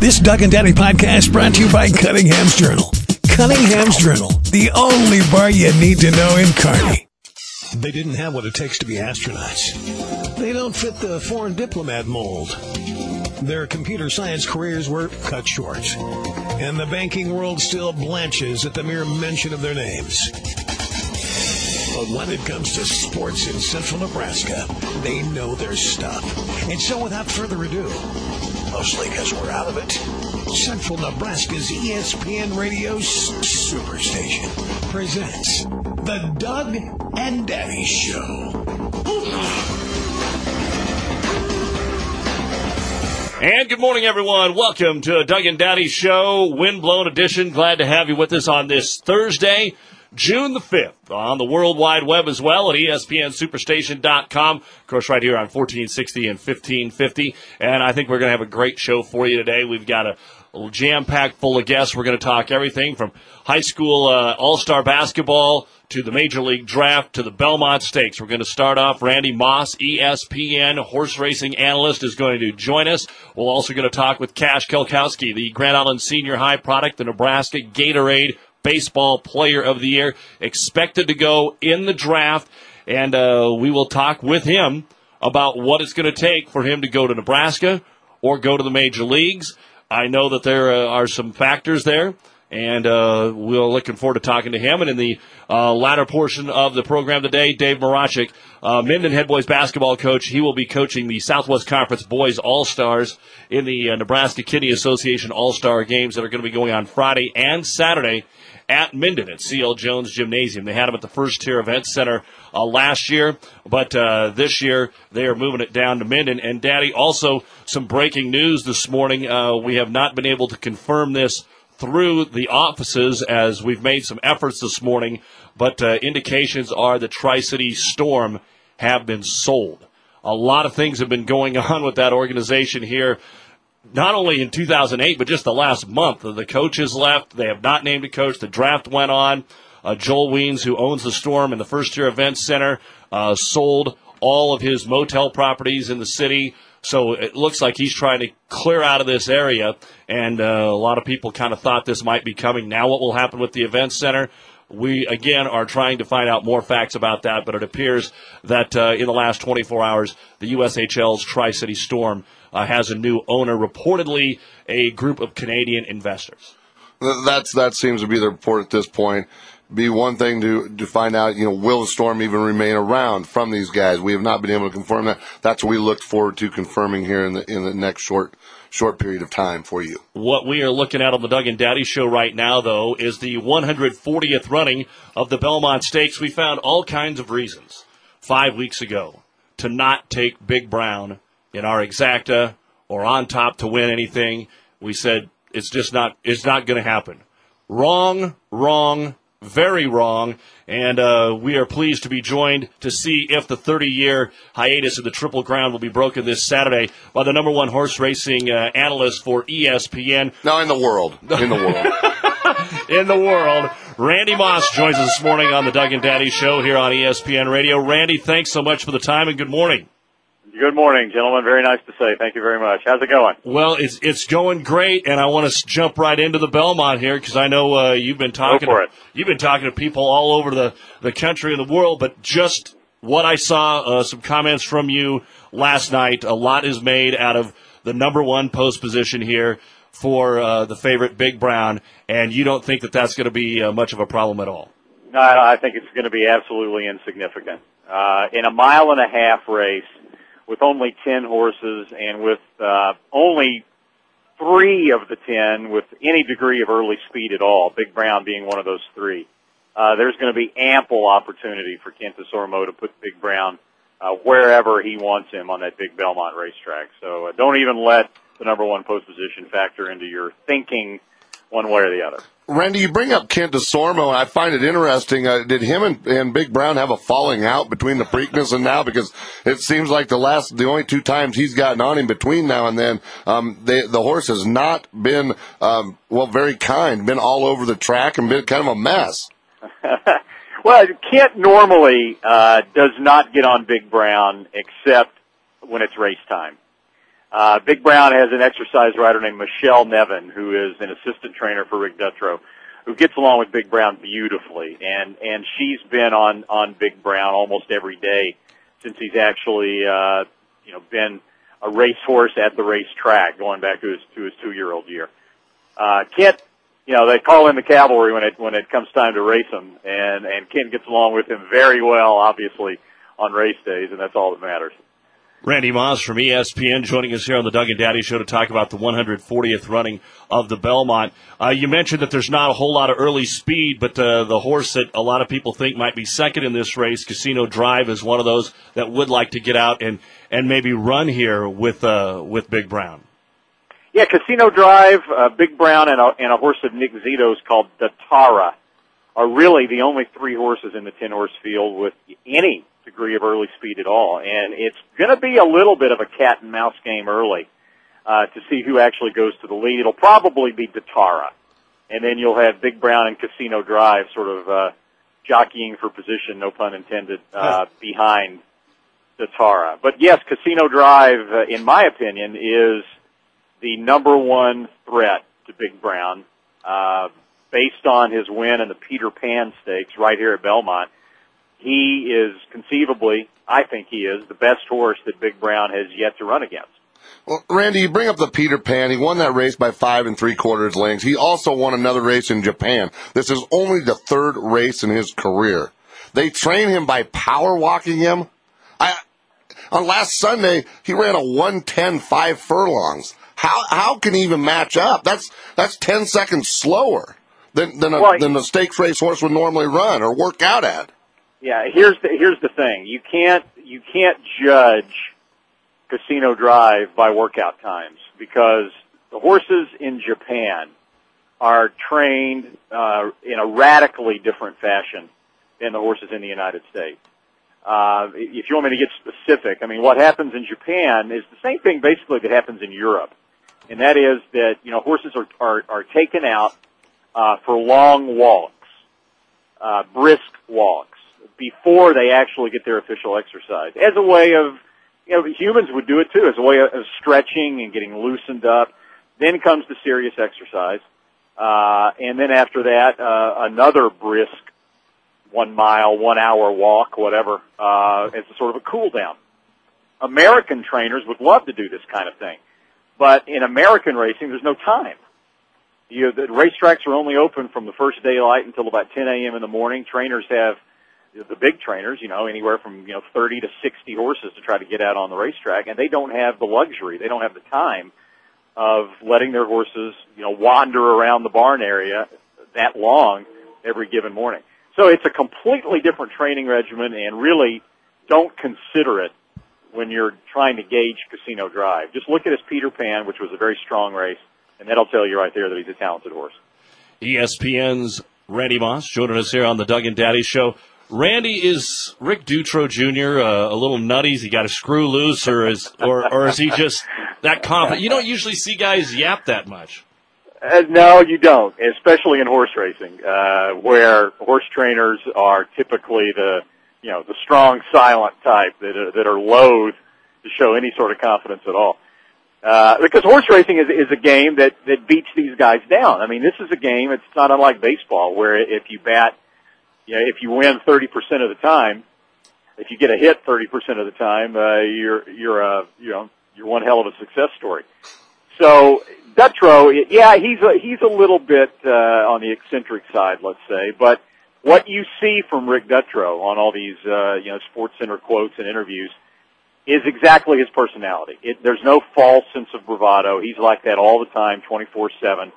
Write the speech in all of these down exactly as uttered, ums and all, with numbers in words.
This Doug and Daddy podcast brought to you by Cunningham's Journal. Cunningham's Journal, the only bar you need to know in Kearney. They didn't have what it takes to be astronauts. They don't fit the foreign diplomat mold. Their computer science careers were cut short. And the banking world still blanches at the mere mention of their names. But when it comes to sports in central Nebraska, they know their stuff. And so without further ado, mostly because we're out of it, Central Nebraska's E S P N Radio Superstation presents The Doug and Daddy Show. And good morning, everyone. Welcome to Doug and Daddy Show, Windblown Edition. Glad to have you with us on this Thursday, June the fifth, on the World Wide Web as well at E S P N Superstation dot com. Of course, right here on fourteen sixty and fifteen fifty. And I think we're going to have a great show for you today. We've got a, a jam-packed full of guests. We're going to talk everything from high school uh, all-star basketball to the Major League Draft to the Belmont Stakes. We're going to start off. Randy Moss, E S P N horse racing analyst, is going to join us. We're also going to talk with Cash Kelkowski, the Grand Island Senior High product, the Nebraska Gatorade Baseball Player of the Year, expected to go in the draft, and uh, we will talk with him about what it's going to take for him to go to Nebraska or go to the major leagues. I know that there uh, are some factors there, and uh, we're looking forward to talking to him. And in the uh, latter portion of the program today, Dave Marachik, uh, Minden Head Boys basketball coach, he will be coaching the Southwest Conference Boys All-Stars in the uh, Nebraska Kidney Association All-Star Games that are going to be going on Friday and Saturday at Minden at C L. Jones Gymnasium. They had them at the First Tier Event Center uh, last year, but uh, this year they are moving it down to Minden. And, Daddy, also some breaking news this morning. Uh, we have not been able to confirm this through the offices as we've made some efforts this morning, but uh, indications are the Tri-City Storm have been sold. A lot of things have been going on with that organization here, not only in two thousand eight, but just the last month. The coaches left. They have not named a coach. The draft went on. Uh, Joel Weens, who owns the Storm and the First Year Event Center, uh, sold all of his motel properties in the city. So it looks like he's trying to clear out of this area, and uh, a lot of people kind of thought this might be coming. Now what will happen with the Event Center? We, again, are trying to find out more facts about that, but it appears that uh, in the last twenty-four hours, the U S H L's Tri-City Storm uh, has a new owner, reportedly a group of Canadian investors. That's That seems to be the report at this point. Be one thing to to find out, you know, will the Storm even remain around from these guys? We have not been able to confirm that. That's what we look forward to confirming here in the in the next short short period of time for you. What we are looking at on the Doug and Daddy Show right now, though, is the one hundred fortieth running of the Belmont Stakes. We found all kinds of reasons five weeks ago to not take Big Brown in our exacta or on top to win anything. We said it's just not it's not going to happen. Wrong, wrong. Very wrong, and uh, we are pleased to be joined to see if the thirty-year hiatus of the Triple Crown will be broken this Saturday by the number one horse racing uh, analyst for E S P N. No, in the world. In the world. In the world. Randy Moss joins us this morning on the Doug and Daddy Show here on E S P N Radio. Randy, thanks so much for the time, and good morning. Good morning, gentlemen. Very nice to say. Thank you very much. How's it going? Well, it's it's going great, and I want to jump right into the Belmont here because I know uh, you've been talking. Go for to, it. You've been talking to people all over the, the country and the world, but just what I saw, uh, some comments from you last night. A lot is made out of the number one post position here for uh, the favorite Big Brown, and you don't think that that's going to be uh, much of a problem at all? No, I think it's going to be absolutely insignificant. Uh, in a mile and a half race, with only ten horses and with uh, only three of the ten with any degree of early speed at all, Big Brown being one of those three, uh, there's going to be ample opportunity for Kent Desormeaux to put Big Brown uh, wherever he wants him on that big Belmont racetrack. So uh, don't even let the number one post position factor into your thinking one way or the other. Randy, you bring up Kent Desormeaux, and I find it interesting. Uh, did him and, and Big Brown have a falling out between the Preakness and now? Because it seems like the last, the only two times he's gotten on him between now and then, um, they, the horse has not been, um, well, very kind, been all over the track and been kind of a mess. Well, Kent normally uh, does not get on Big Brown except when it's race time. Uh, Big Brown has an exercise rider named Michelle Nevin, who is an assistant trainer for Rick Dutrow, who gets along with Big Brown beautifully, and and she's been on on Big Brown almost every day since he's actually uh, you know been a racehorse at the racetrack, going back to his to his two year old year. Uh, Kent, you know, they call in the cavalry when it when it comes time to race him, and and Kent gets along with him very well, obviously, on race days, and that's all that matters. Randy Moss from E S P N joining us here on the Doug and Daddy Show to talk about the one hundred fortieth running of the Belmont. Uh, you mentioned that there's not a whole lot of early speed, but uh, the horse that a lot of people think might be second in this race, Casino Drive, is one of those that would like to get out and, and maybe run here with uh, with Big Brown. Yeah, Casino Drive, uh, Big Brown, and a, and a horse of Nick Zito's called Datara are really the only three horses in the ten-horse field with any degree of early speed at all. And it's going to be a little bit of a cat-and-mouse game early uh, to see who actually goes to the lead. It'll probably be Datara. And then you'll have Big Brown and Casino Drive sort of uh, jockeying for position, no pun intended, uh, behind Datara. But, yes, Casino Drive, uh, in my opinion, is the number one threat to Big Brown, uh, based on his win in the Peter Pan Stakes right here at Belmont. He is conceivably, I think he is, the best horse that Big Brown has yet to run against. Well, Randy, you bring up the Peter Pan. He won that race by five and three quarters lengths. He also won another race in Japan. This is only the third race in his career. They train him by power walking him. I, on last Sunday, he ran a one ten five furlongs. How how can he even match up? That's that's ten seconds slower than than a, well, than a stakes race horse would normally run or work out at. Yeah, here's the here's the thing. You can't you can't judge Casino Drive by workout times, because the horses in Japan are trained uh, in a radically different fashion than the horses in the United States. Uh, if you want me to get specific, I mean, what happens in Japan is the same thing basically that happens in Europe, and that is that, you know, horses are are, are taken out uh, for long walks, uh, brisk walks, before they actually get their official exercise, as a way of, you know, humans would do it too, as a way of stretching and getting loosened up. Then comes the serious exercise, uh, and then after that, uh, another brisk one mile, one hour walk, whatever, uh, as a sort of a cool down. American trainers would love to do this kind of thing, but in American racing, there's no time. You, the racetracks are only open from the first daylight until about ten a.m. in the morning. Trainers have, the big trainers, you know, anywhere from, you know, thirty to sixty horses to try to get out on the racetrack, and they don't have the luxury, they don't have the time of letting their horses, you know, wander around the barn area that long every given morning. So it's a completely different training regimen, and really don't consider it when you're trying to gauge Casino Drive. Just look at his Peter Pan, which was a very strong race, and that'll tell you right there that he's a talented horse. E S P N's Randy Moss joining us here on the Doug and Daddy Show. Randy, is Rick Dutrow Junior Uh, a little nutty? Has he got a screw loose, or is or, or is he just that confident? You don't usually see guys yap that much. Uh, no, you don't, especially in horse racing, uh, where horse trainers are typically the, you know, the strong, silent type that are, that are loath to show any sort of confidence at all. Uh, because horse racing is, is a game that, that beats these guys down. I mean, this is a game, it's not unlike baseball, where if you bat, you know, if you win thirty percent of the time, if you get a hit thirty percent of the time, uh, you're, you're, uh, you know, you're one hell of a success story. So, Dutrow, yeah, he's a, he's a little bit, uh, on the eccentric side, let's say, but what you see from Rick Dutrow on all these, uh, you know, Sports Center quotes and interviews is exactly his personality. It, there's no false sense of bravado. He's like that all the time, twenty-four seven.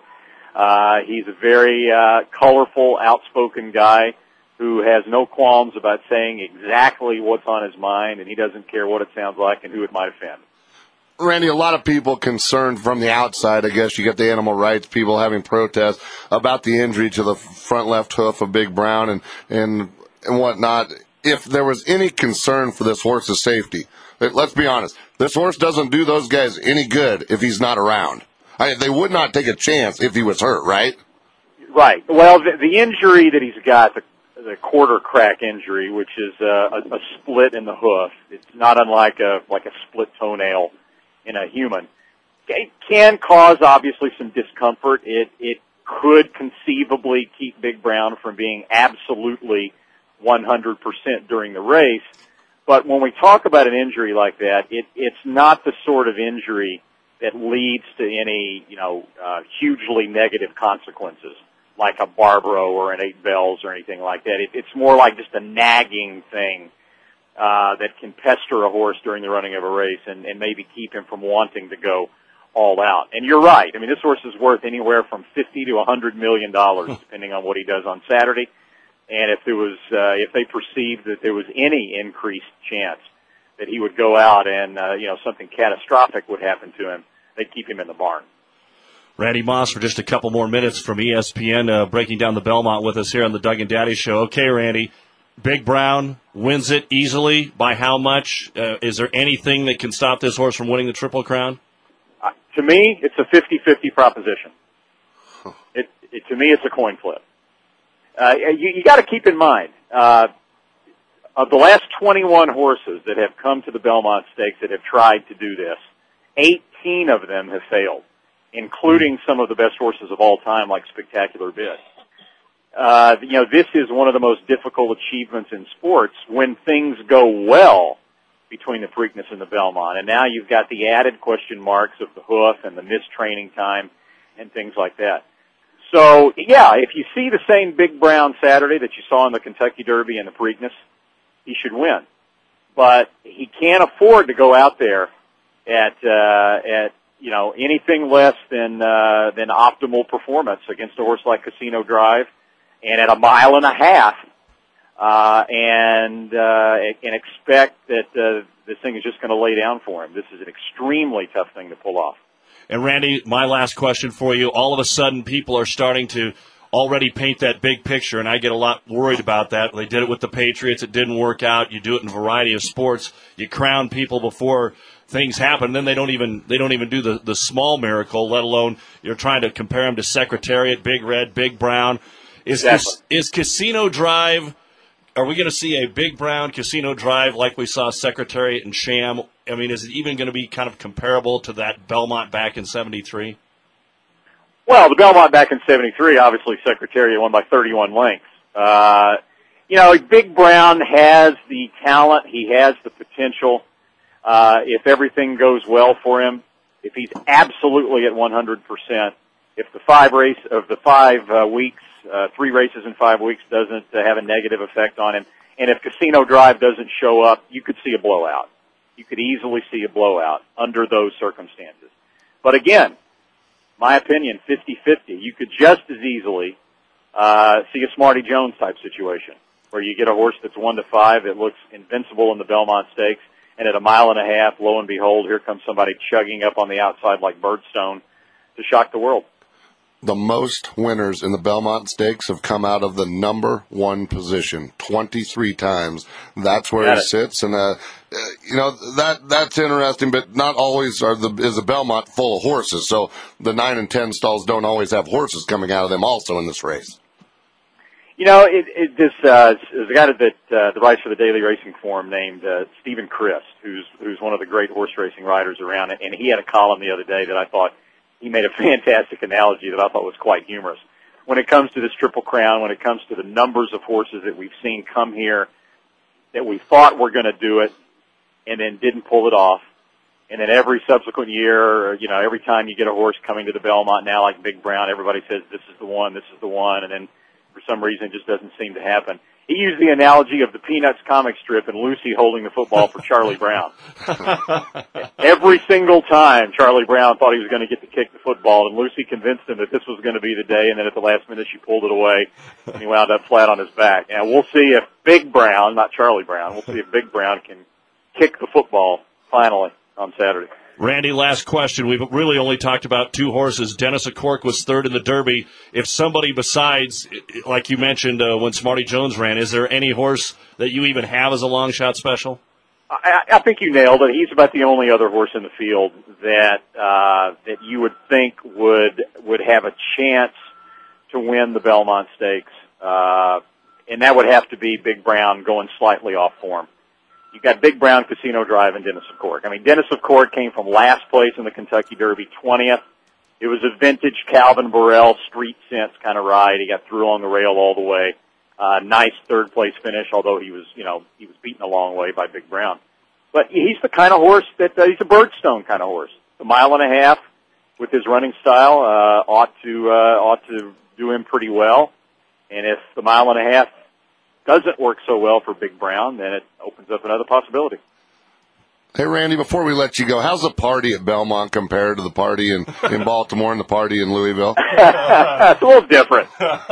Uh, he's a very, uh, colorful, outspoken guy who has no qualms about saying exactly what's on his mind, and he doesn't care what it sounds like and who it might offend. Randy, a lot of people concerned from the outside, I guess you get the animal rights people having protests about the injury to the front left hoof of Big Brown and, and, and whatnot. If there was any concern for this horse's safety, let's be honest, this horse doesn't do those guys any good if he's not around. I, they would not take a chance if he was hurt, right? Right. Well, the, the injury that he's got, the the quarter crack injury, which is uh, a, a split in the hoof. It's not unlike a like a split toenail in a human. It can cause, obviously, some discomfort. It, it could conceivably keep Big Brown from being absolutely one hundred percent during the race. But when we talk about an injury like that, it, it's not the sort of injury that leads to any, you know, uh, hugely negative consequences, like a Barbaro or an eight bells or anything like that. It, it's more like just a nagging thing uh, that can pester a horse during the running of a race and, and maybe keep him from wanting to go all out. And you're right. I mean, this horse is worth anywhere from fifty to a hundred million dollars, depending on what he does on Saturday. And if there was, uh, if they perceived that there was any increased chance that he would go out and, uh, you know, something catastrophic would happen to him, they'd keep him in the barn. Randy Moss for just a couple more minutes from E S P N, uh, breaking down the Belmont with us here on the Doug and Daddy Show. Okay, Randy, Big Brown wins it easily. By how much? Uh, is there anything that can stop this horse from winning the Triple Crown? Uh, to me, it's a fifty-fifty proposition. It, it, to me, it's a coin flip. Uh, you, you got to keep in mind, uh, of the last twenty-one horses that have come to the Belmont Stakes that have tried to do this, eighteen of them have failed, including some of the best horses of all time, like Spectacular Bid. Uh, you know, this is one of the most difficult achievements in sports when things go well between the Preakness and the Belmont. And now you've got the added question marks of the hoof and the missed training time and things like that. So, yeah, if you see the same Big Brown Saturday that you saw in the Kentucky Derby and the Preakness, he should win. But he can't afford to go out there at, uh, at, you know, anything less than, uh, than optimal performance against a horse like Casino Drive and at a mile and a half, uh, and, uh, and expect that, uh, this thing is just going to lay down for him. This is an extremely tough thing to pull off. And, Randy, my last question for you. All of a sudden, people are starting to already paint that big picture, and I get a lot worried about that. They did it with the Patriots. It didn't work out. You do it in a variety of sports. You crown people before things happen. Then they don't even they don't even do the, the small miracle, let alone you're trying to compare them to Secretariat, Big Red, Big Brown. Is, exactly. is, is Casino Drive, are we going to see a Big Brown Casino Drive like we saw Secretariat and Sham? I mean, is it even going to be kind of comparable to that Belmont back in seventy-three? Well, the Belmont back in seventy-three, obviously Secretariat won by thirty-one lengths. Uh, you know, Big Brown has the talent. He has the potential. Uh, if everything goes well for him, if he's absolutely at one hundred percent, if the five race of the five uh, weeks, uh, three races in five weeks doesn't uh, have a negative effect on him, and if Casino Drive doesn't show up, you could see a blowout. You could easily see a blowout under those circumstances. But again, my opinion, fifty-fifty. You could just as easily uh, see a Smarty Jones type situation where you get a horse that's one to five that looks invincible in the Belmont Stakes, and at a mile and a half, lo and behold, here comes somebody chugging up on the outside like Birdstone to shock the world. The most winners in the Belmont Stakes have come out of the number one position twenty-three times. That's where Got he it. sits, and uh, uh, you know that that's interesting. But not always are the is the Belmont full of horses. So the nine and ten stalls don't always have horses coming out of them. Also in this race, you know, it, it this uh, there's a guy that uh, that writes for the Daily Racing Form named uh, Stephen Christ, who's who's one of the great horse racing writers around it, and he had a column the other day that I thought. He made a fantastic analogy that I thought was quite humorous. When it comes to this Triple Crown, when it comes to the numbers of horses that we've seen come here, that we thought were going to do it, and then didn't pull it off, and then every subsequent year, or, you know, every time you get a horse coming to the Belmont now, like Big Brown, everybody says this is the one, this is the one, and then for some reason it just doesn't seem to happen. He used the analogy of the Peanuts comic strip and Lucy holding the football for Charlie Brown. Every single time Charlie Brown thought he was going to get to kick the football, and Lucy convinced him that this was going to be the day, and then at the last minute she pulled it away, and he wound up flat on his back. And we'll see if Big Brown, not Charlie Brown, we'll see if Big Brown can kick the football finally on Saturday. Randy, last question. We've really only talked about two horses. Dennis O'Cork was third in the Derby. If somebody besides, like you mentioned uh, when Smarty Jones ran, is there any horse that you even have as a long shot special? I, I think you nailed it. He's about the only other horse in the field that uh, that you would think would would have a chance to win the Belmont Stakes, uh, and that would have to be Big Brown going slightly off form. you got Big Brown, Casino Drive, and Dennis of Cork. I mean, Dennis of Cork came from last place in the Kentucky Derby, twentieth. It was a vintage Calvin Burrell street sense kind of ride. He got through along the rail all the way. Uh, nice third place finish, although he was, you know, he was beaten a long way by Big Brown. But he's the kind of horse that, uh, he's a Birdstone kind of horse. A mile and a half with his running style, uh, ought to, uh, ought to do him pretty well. And if the mile and a half doesn't work so well for Big Brown, then it opens up another possibility. Hey, Randy, before we let you go, how's the party at Belmont compared to the party in, in Baltimore and the party in Louisville? It's a little different.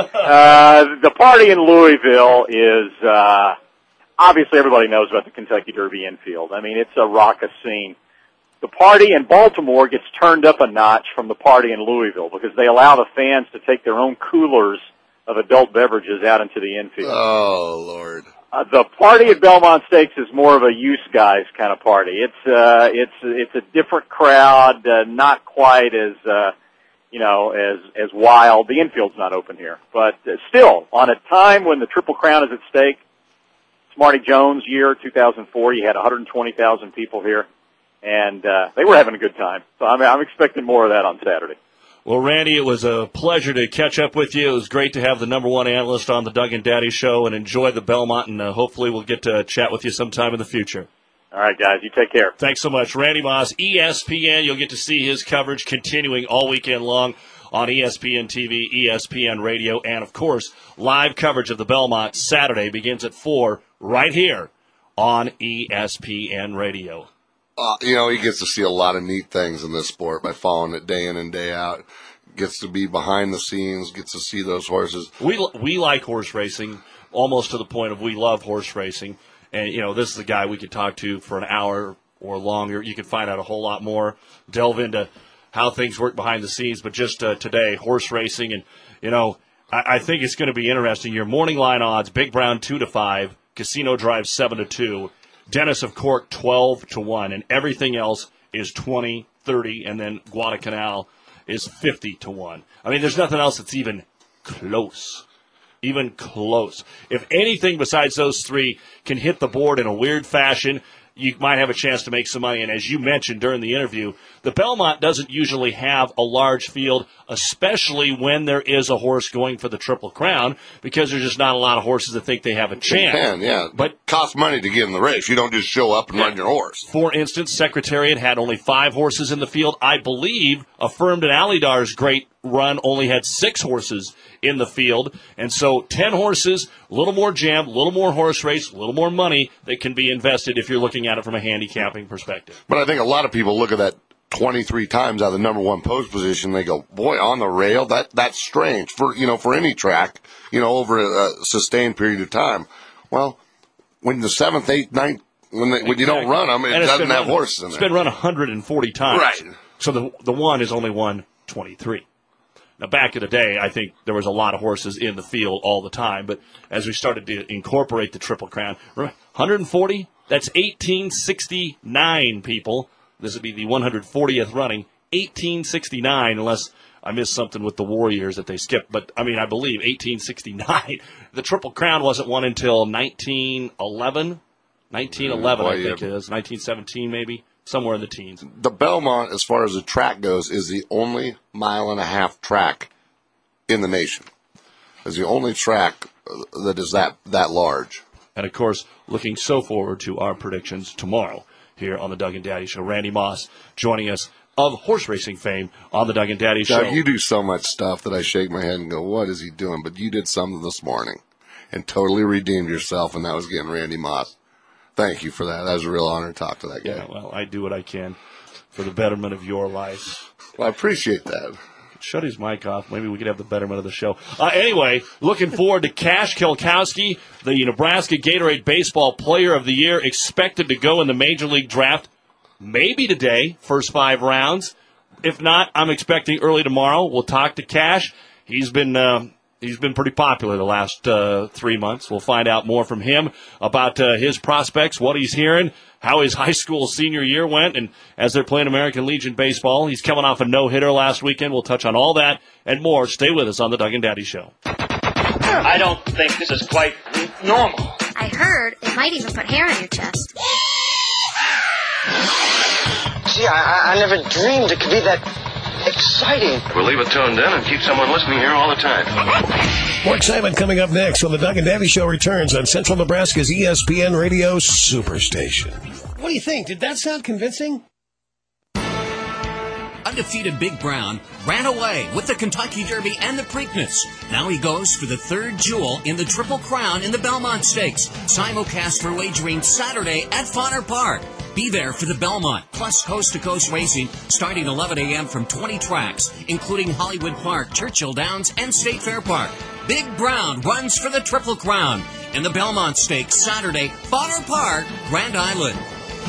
Uh, the party in Louisville is, uh, obviously everybody knows about the Kentucky Derby infield. I mean, it's a raucous scene. The party in Baltimore gets turned up a notch from the party in Louisville because they allow the fans to take their own coolers of adult beverages out into the infield. Oh, Lord. Uh, the party at Belmont Stakes is more of a use guys kind of party. It's uh, it's it's a different crowd, uh, not quite as uh, you know as as wild. The infield's not open here, but uh, still, on a time when the Triple Crown is at stake, Smarty Jones year two thousand four, you had one hundred twenty thousand people here, and uh, they were having a good time. So I'm I'm expecting more of that on Saturday. Well, Randy, it was a pleasure to catch up with you. It was great to have the number one analyst on the Doug and Daddy Show, and enjoy the Belmont, and uh, hopefully we'll get to chat with you sometime in the future. All right, guys, you take care. Thanks so much. Randy Moss, E S P N. You'll get to see his coverage continuing all weekend long on E S P N T V, E S P N Radio, and, of course, live coverage of the Belmont Saturday begins at four right here on E S P N Radio. Uh, you know, he gets to see a lot of neat things in this sport by following it day in and day out. Gets to be behind the scenes, gets to see those horses. We we like horse racing almost to the point of we love horse racing. And, you know, this is a guy we could talk to for an hour or longer. You can find out a whole lot more, delve into how things work behind the scenes. But just uh, today, horse racing. And, you know, I, I think it's going to be interesting. Your morning line odds, Big Brown two to five, Casino Drive seven to two. Dennis of Cork twelve to one, and everything else is twenty, thirty, and then Guadalcanal is fifty to one. I mean, there's nothing else that's even close. Even close. If anything besides those three can hit the board in a weird fashion, you might have a chance to make some money. And as you mentioned during the interview, the Belmont doesn't usually have a large field, especially when there is a horse going for the Triple Crown, because there's just not a lot of horses that think they have a chance. It can, yeah. But it costs money to get in the race. You don't just show up and yeah. run your horse. For instance, Secretariat had only five horses in the field. I believe Affirmed and Alidar's great run only had six horses in the field. And so ten horses, a little more jam, a little more horse race, a little more money that can be invested if you're looking at it from a handicapping perspective. But I think a lot of people look at that twenty-three times out of the number one post position, they go, boy, on the rail, that that's strange for, you know, for any track, you know, over a, a sustained period of time. Well, when the seventh, eighth, ninth, when, they, when you don't run them, it doesn't have run, horses in it's there. It's been run one hundred forty times. Right. So the the one is only won twenty-three. Now, back in the day, I think there was a lot of horses in the field all the time, but as we started to incorporate the Triple Crown, one hundred forty, that's eighteen sixty-nine, people. This would be the one hundred fortieth running, eighteen sixty-nine, unless I missed something with the Warriors that they skipped. But, I mean, I believe eighteen sixty-nine. The Triple Crown wasn't won until nineteen eleven. nineteen eleven, Boy, I think yeah. it is. nineteen seventeen, maybe. Somewhere in the teens. The Belmont, as far as the track goes, is the only mile and a half track in the nation. It's the only track that is that, that large. And, of course, looking so forward to our predictions tomorrow here on the Doug and Daddy Show. Randy Moss joining us of horse racing fame on the Doug and Daddy Show. Doug, you do so much stuff that I shake my head and go, what is he doing? But you did something this morning and totally redeemed yourself, and that was getting Randy Moss. Thank you for that. That was a real honor to talk to that guy. Yeah, well, I do what I can for the betterment of your life. Well, I appreciate that. Shut his mic off. Maybe we could have the betterment of the show. Uh, anyway, looking forward to Cash Kelkowski, the Nebraska Gatorade Baseball Player of the Year, expected to go in the Major League Draft maybe today, first five rounds. If not, I'm expecting early tomorrow. We'll talk to Cash. He's been uh, he's been pretty popular the last uh, three months. We'll find out more from him about uh, his prospects, what he's hearing, how his high school senior year went, and as they're playing American Legion baseball. He's coming off a no-hitter last weekend. We'll touch on all that and more. Stay with us on the Doug and Daddy Show. I don't think this is quite normal. I heard it might even put hair on your chest. Gee, I, I never dreamed it could be that exciting. We'll leave it toned down and keep someone listening here all the time. More excitement coming up next when the Doug and Davey Show returns on Central Nebraska's E S P N Radio Superstation. What do you think? Did that sound convincing? Undefeated Big Brown ran away with the Kentucky Derby and the Preakness. Now he goes for the third jewel in the Triple Crown in the Belmont Stakes. Simulcast for wagering Saturday at Fodder Park. Be there for the Belmont, plus coast-to-coast racing starting eleven a.m. from twenty tracks, including Hollywood Park, Churchill Downs, and State Fair Park. Big Brown runs for the Triple Crown in the Belmont Stakes Saturday, Fodder Park, Grand Island.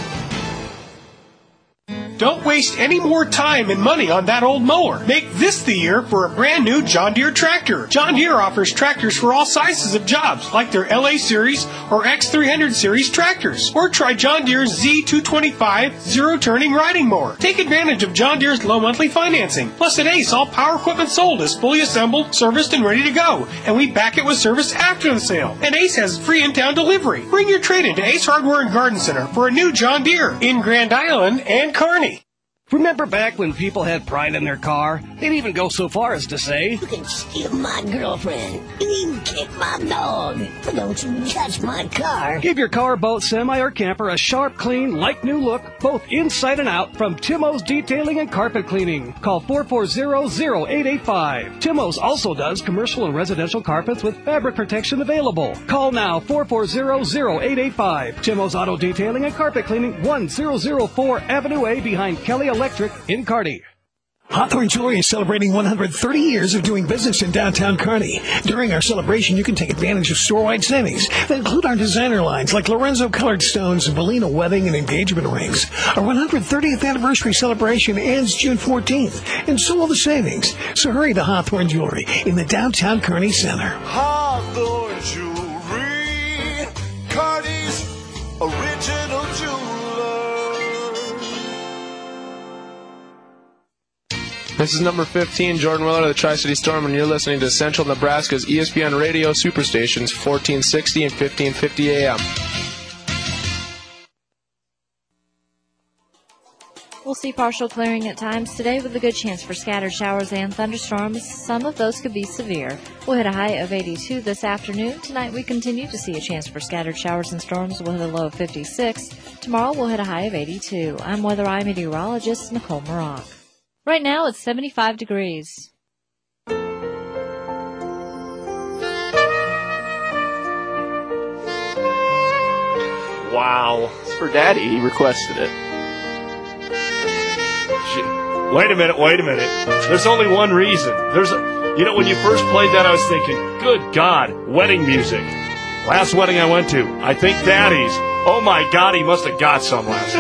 Don't waste any more time and money on that old mower. Make this the year for a brand new John Deere tractor. John Deere offers tractors for all sizes of jobs, like their L A Series or X three hundred Series tractors. Or try John Deere's Z two twenty-five zero-turning riding mower. Take advantage of John Deere's low monthly financing. Plus at Ace, all power equipment sold is fully assembled, serviced, and ready to go. And we back it with service after the sale. And Ace has free in-town delivery. Bring your trade-in to Ace Hardware and Garden Center for a new John Deere in Grand Island and Kearney. Remember back when people had pride in their car? They'd even go so far as to say, "You can steal my girlfriend. You can kick my dog. But don't you touch my car." Give your car, boat, semi, or camper a sharp, clean, like-new look, both inside and out, from Timo's Detailing and Carpet Cleaning. Call four four zero, zero eight eight five. Timo's also does commercial and residential carpets with fabric protection available. Call now, four four zero, zero eight eight five. Timo's Auto Detailing and Carpet Cleaning, one thousand four Avenue A behind Kelly Electric in Kearney. Hawthorne Jewelry is celebrating one hundred thirty years of doing business in downtown Kearney. During our celebration, you can take advantage of store-wide savings that include our designer lines like Lorenzo Colored Stones and Bellina wedding and engagement rings. Our one hundred thirtieth anniversary celebration ends June fourteenth, and so will the savings. So hurry to Hawthorne Jewelry in the downtown Kearney Center. Hawthorne Jewelry, Kearney's original jeweler. This is number fifteen, Jordan Willard of the Tri-City Storm, and you're listening to Central Nebraska's E S P N Radio Superstations, fourteen sixty and fifteen fifty A M. We'll see partial clearing at times today with a good chance for scattered showers and thunderstorms. Some of those could be severe. We'll hit a high of eighty-two this afternoon. Tonight we continue to see a chance for scattered showers and storms. We'll hit a low of fifty-six. Tomorrow we'll hit a high of eighty-two. I'm Weather Eye meteorologist Nicole Maroc. Right now it's seventy-five degrees. Wow. It's for Daddy. He requested it. Wait a minute, wait a minute. There's only one reason. There's a, you know, when you first played that, I was thinking, good God, wedding music. Last wedding I went to, I think Daddy's. Oh my God, he must have got some last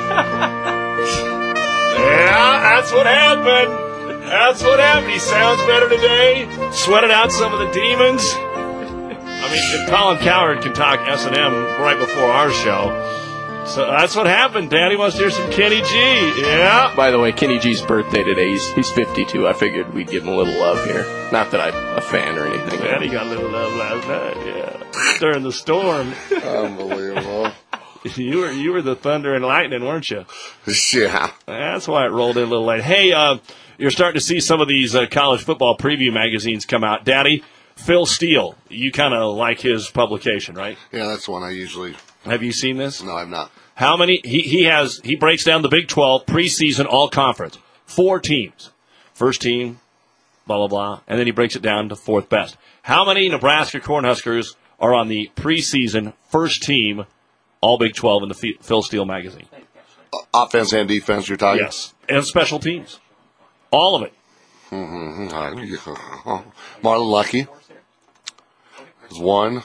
night. Yeah, that's what happened. That's what happened. He sounds better today. Sweated out some of the demons. I mean, Colin Cowherd can talk S and M right before our show. So that's what happened. Daddy wants to hear some Kenny G. Yeah. By the way, Kenny G's birthday today. He's, he's fifty-two. I figured we'd give him a little love here. Not that I'm a fan or anything. Daddy got a little love last night, yeah. During the storm. Unbelievable. You were you were the thunder and lightning, weren't you? Yeah. That's why it rolled in a little late. Hey, uh, you're starting to see some of these uh, college football preview magazines come out. Daddy, Phil Steele, you kind of like his publication, right? Yeah, that's one I usually... Have you seen this? No, I've not. How many? He, he has. He breaks down the Big twelve preseason all conference. Four teams. First team, blah, blah, blah. And then he breaks it down to fourth best. How many Nebraska Cornhuskers are on the preseason first team all Big twelve in the Phil Steele magazine? Uh, offense and defense, you're talking? Yes. And special teams. All of it. Mm-hmm. Marlon Lucky is one.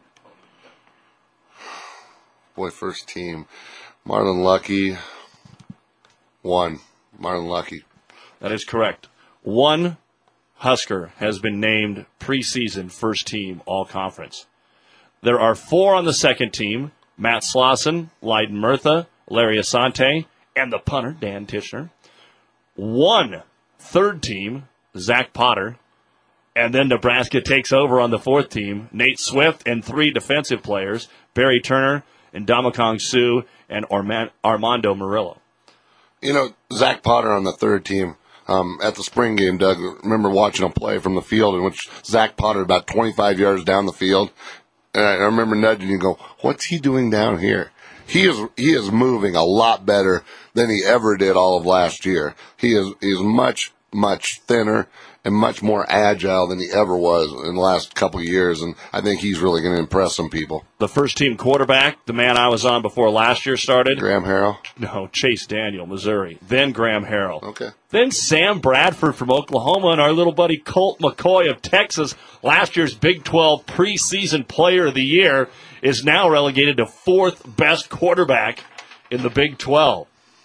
Boy, first team. Marlon Lucky, one. Marlon Lucky. That is correct. One Husker has been named preseason first team all conference. There are four on the second team. Matt Slauson, Leiden Murtha, Larry Asante, and the punter, Dan Tishner. One third team, Zach Potter, And then Nebraska takes over on the fourth team. Nate Swift and three defensive players, Barry Turner and Damakong Su and Armand- Armando Murillo. You know, Zach Potter on the third team. Um, at the spring game, Doug, I remember watching him play from the field in which Zach Potter about twenty-five yards down the field. And I remember nudging you and go, what's he doing down here? He is, he is moving a lot better than he ever did all of last year. He is, he is much, much thinner and much more agile than he ever was in the last couple of years. And I think he's really going to impress some people. The first team quarterback, the man I was on before last year started. Graham Harrell? No, Chase Daniel, Missouri. Then Graham Harrell. Okay. Then Sam Bradford from Oklahoma and our little buddy Colt McCoy of Texas, last year's Big twelve preseason player of the year, is now relegated to fourth best quarterback in the Big twelve.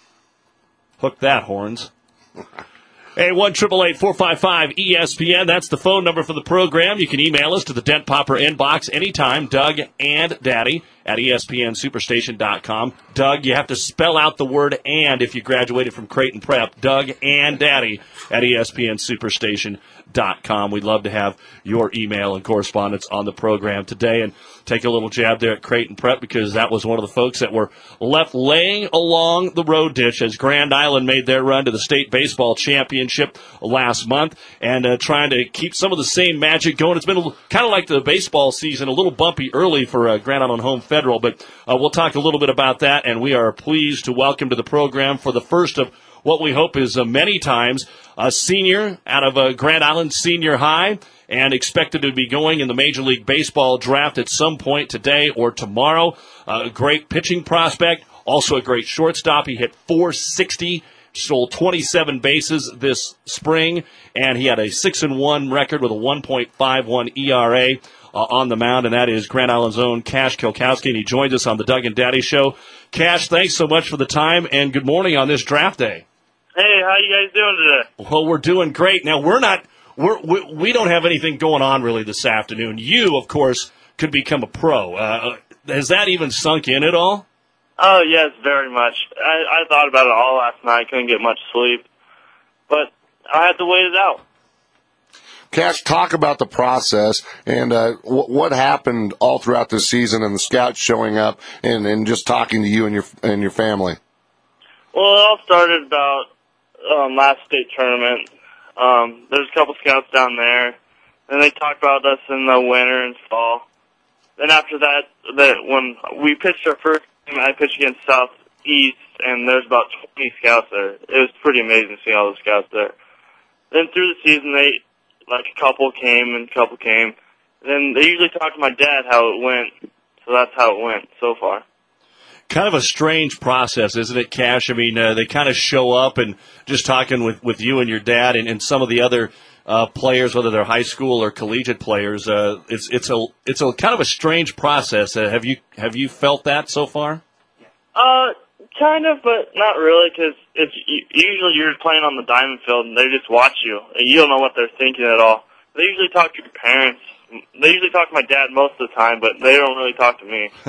Hook that, Horns. Hey, one eight eight eight, four five five, E S P N. That's the phone number for the program. You can email us to the Dent Popper inbox anytime, Doug and Daddy at E S P N superstation dot com. Doug, you have to spell out the word and if you graduated from Creighton Prep. Doug and Daddy at E S P N superstation dot com. We'd love to have your email and correspondence on the program today. And take a little jab there at Creighton Prep because that was one of the folks that were left laying along the road ditch as Grand Island made their run to the state baseball championship last month and uh, trying to keep some of the same magic going. It's been kind of like the baseball season, a little bumpy early for uh, Grand Island Home Federal, but uh, we'll talk a little bit about that, and we are pleased to welcome to the program for the first of what we hope is uh, many times a senior out of uh, Grand Island Senior High, and expected to be going in the Major League Baseball draft at some point today or tomorrow. Uh, a great pitching prospect, also a great shortstop. He hit four sixty, stole twenty-seven bases this spring, and he had a six and one record with a one point five one E R A uh, on the mound, and that is Grand Island's own Cash Kilkowski, and he joins us on the Doug and Daddy Show. Cash, thanks so much for the time, and good morning on this draft day. Hey, how you guys doing today? Well, we're doing great. Now, we're not... We're, we we don't have anything going on really this afternoon. You, of course, could become a pro. Uh, has that even sunk in at all? Oh, yes, very much. I, I thought about it all last night. Couldn't get much sleep. But I had to wait it out. Cash, talk about the process and uh, w- what happened all throughout this season and the scouts showing up and, and just talking to you and your and your family. Well, it all started about um, last state tournament. Um, there's a couple scouts down there, and they talked about us in the winter and fall. Then after that, that when we pitched our first game, I pitched against Southeast, and there's about twenty scouts there. It was pretty amazing to see all the scouts there. Then through the season, they, like a couple came and a couple came. Then they usually talk to my dad how it went, so that's how it went so far. Kind of a strange process, isn't it, Cash? I mean, uh, they kind of show up and just talking with, with you and your dad and, and some of the other uh, players, whether they're high school or collegiate players. Uh, it's it's a it's a kind of a strange process. Uh, have you have you felt that so far? Uh, kind of, but not really, because it's usually you're playing on the diamond field and they just watch you and you don't know what they're thinking at all. They usually talk to your parents. They usually talk to my dad most of the time, but they don't really talk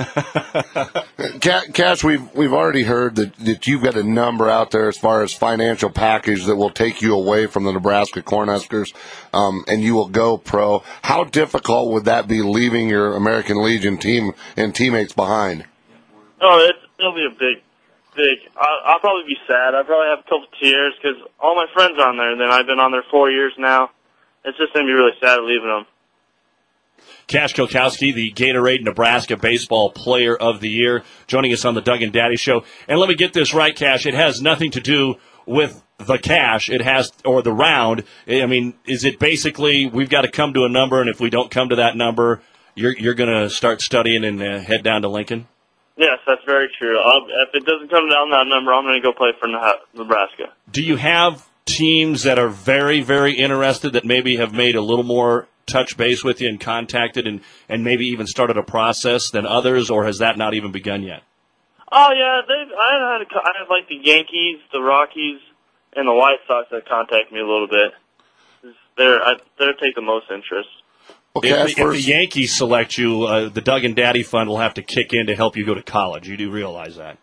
to me. Cash, we've we've already heard that, that you've got a number out there as far as financial package that will take you away from the Nebraska Cornhuskers, um, and you will go pro. How difficult would that be, leaving your American Legion team and teammates behind? Oh, it's, it'll be a big, big. I'll, I'll probably be sad. I'll probably have a couple tears because all my friends are on there. Then I've been on there four years now. It's just going to be really sad leaving them. Cash Kilkowski, the Gatorade Nebraska Baseball Player of the Year, joining us on the Doug and Daddy Show. And let me get this right, Cash. It has nothing to do with the cash. It has, or the round. I mean, is it basically we've got to come to a number, and if we don't come to that number, you're you're going to start studying and uh, head down to Lincoln? Yes, that's very true. I'll, if it doesn't come down that number, I'm going to go play for Nebraska. Do you have teams that are very, very interested that maybe have made a little more touch base with you and contacted and, and maybe even started a process than others, or has that not even begun yet? Oh, yeah. They've, I had I have like the Yankees, the Rockies, and the White Sox that contact me a little bit. They're, I, they're take the most interest. Okay, if, the, if the Yankees select you, uh, the Doug and Daddy Fund will have to kick in to help you go to college. You do realize that?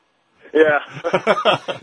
Yeah.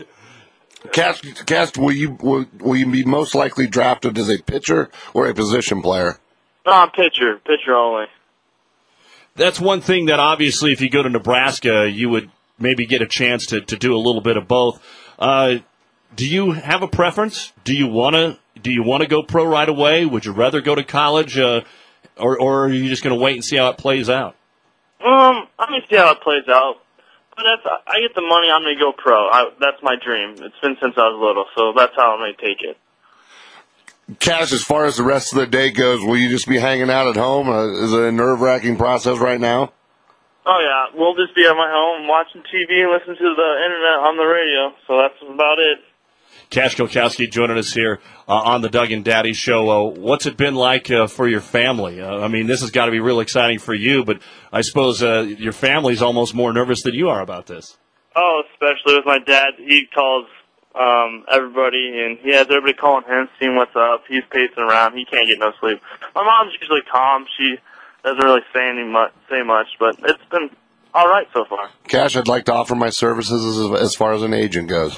Cast, Cast, will you will, will you be most likely drafted as a pitcher or a position player? No, I'm pitcher. Pitcher only. That's one thing that obviously if you go to Nebraska, you would maybe get a chance to, to do a little bit of both. Uh, do you have a preference? Do you want to do you want to go pro right away? Would you rather go to college, uh, or, or are you just going to wait and see how it plays out? Um, I'm going to see how it plays out. But if I get the money, I'm going to go pro. I, that's my dream. It's been since I was little, so that's how I'm going to take it. Cash, as far as the rest of the day goes, will you just be hanging out at home? Uh, is it a nerve-wracking process right now? Oh, yeah. We'll just be at my home watching T V and listening to the internet on the radio, so that's about it. Cash Kolkowski joining us here uh, on the Doug and Daddy Show. Uh, what's it been like uh, for your family? Uh, I mean, this has got to be real exciting for you, but I suppose uh, your family's almost more nervous than you are about this. Oh, especially with my dad. He calls um, everybody, and he has everybody calling him, seeing what's up. He's pacing around. He can't get no sleep. My mom's usually calm. She doesn't really say any much, say much, but it's been all right so far. Cash, I'd like to offer my services as, as far as an agent goes.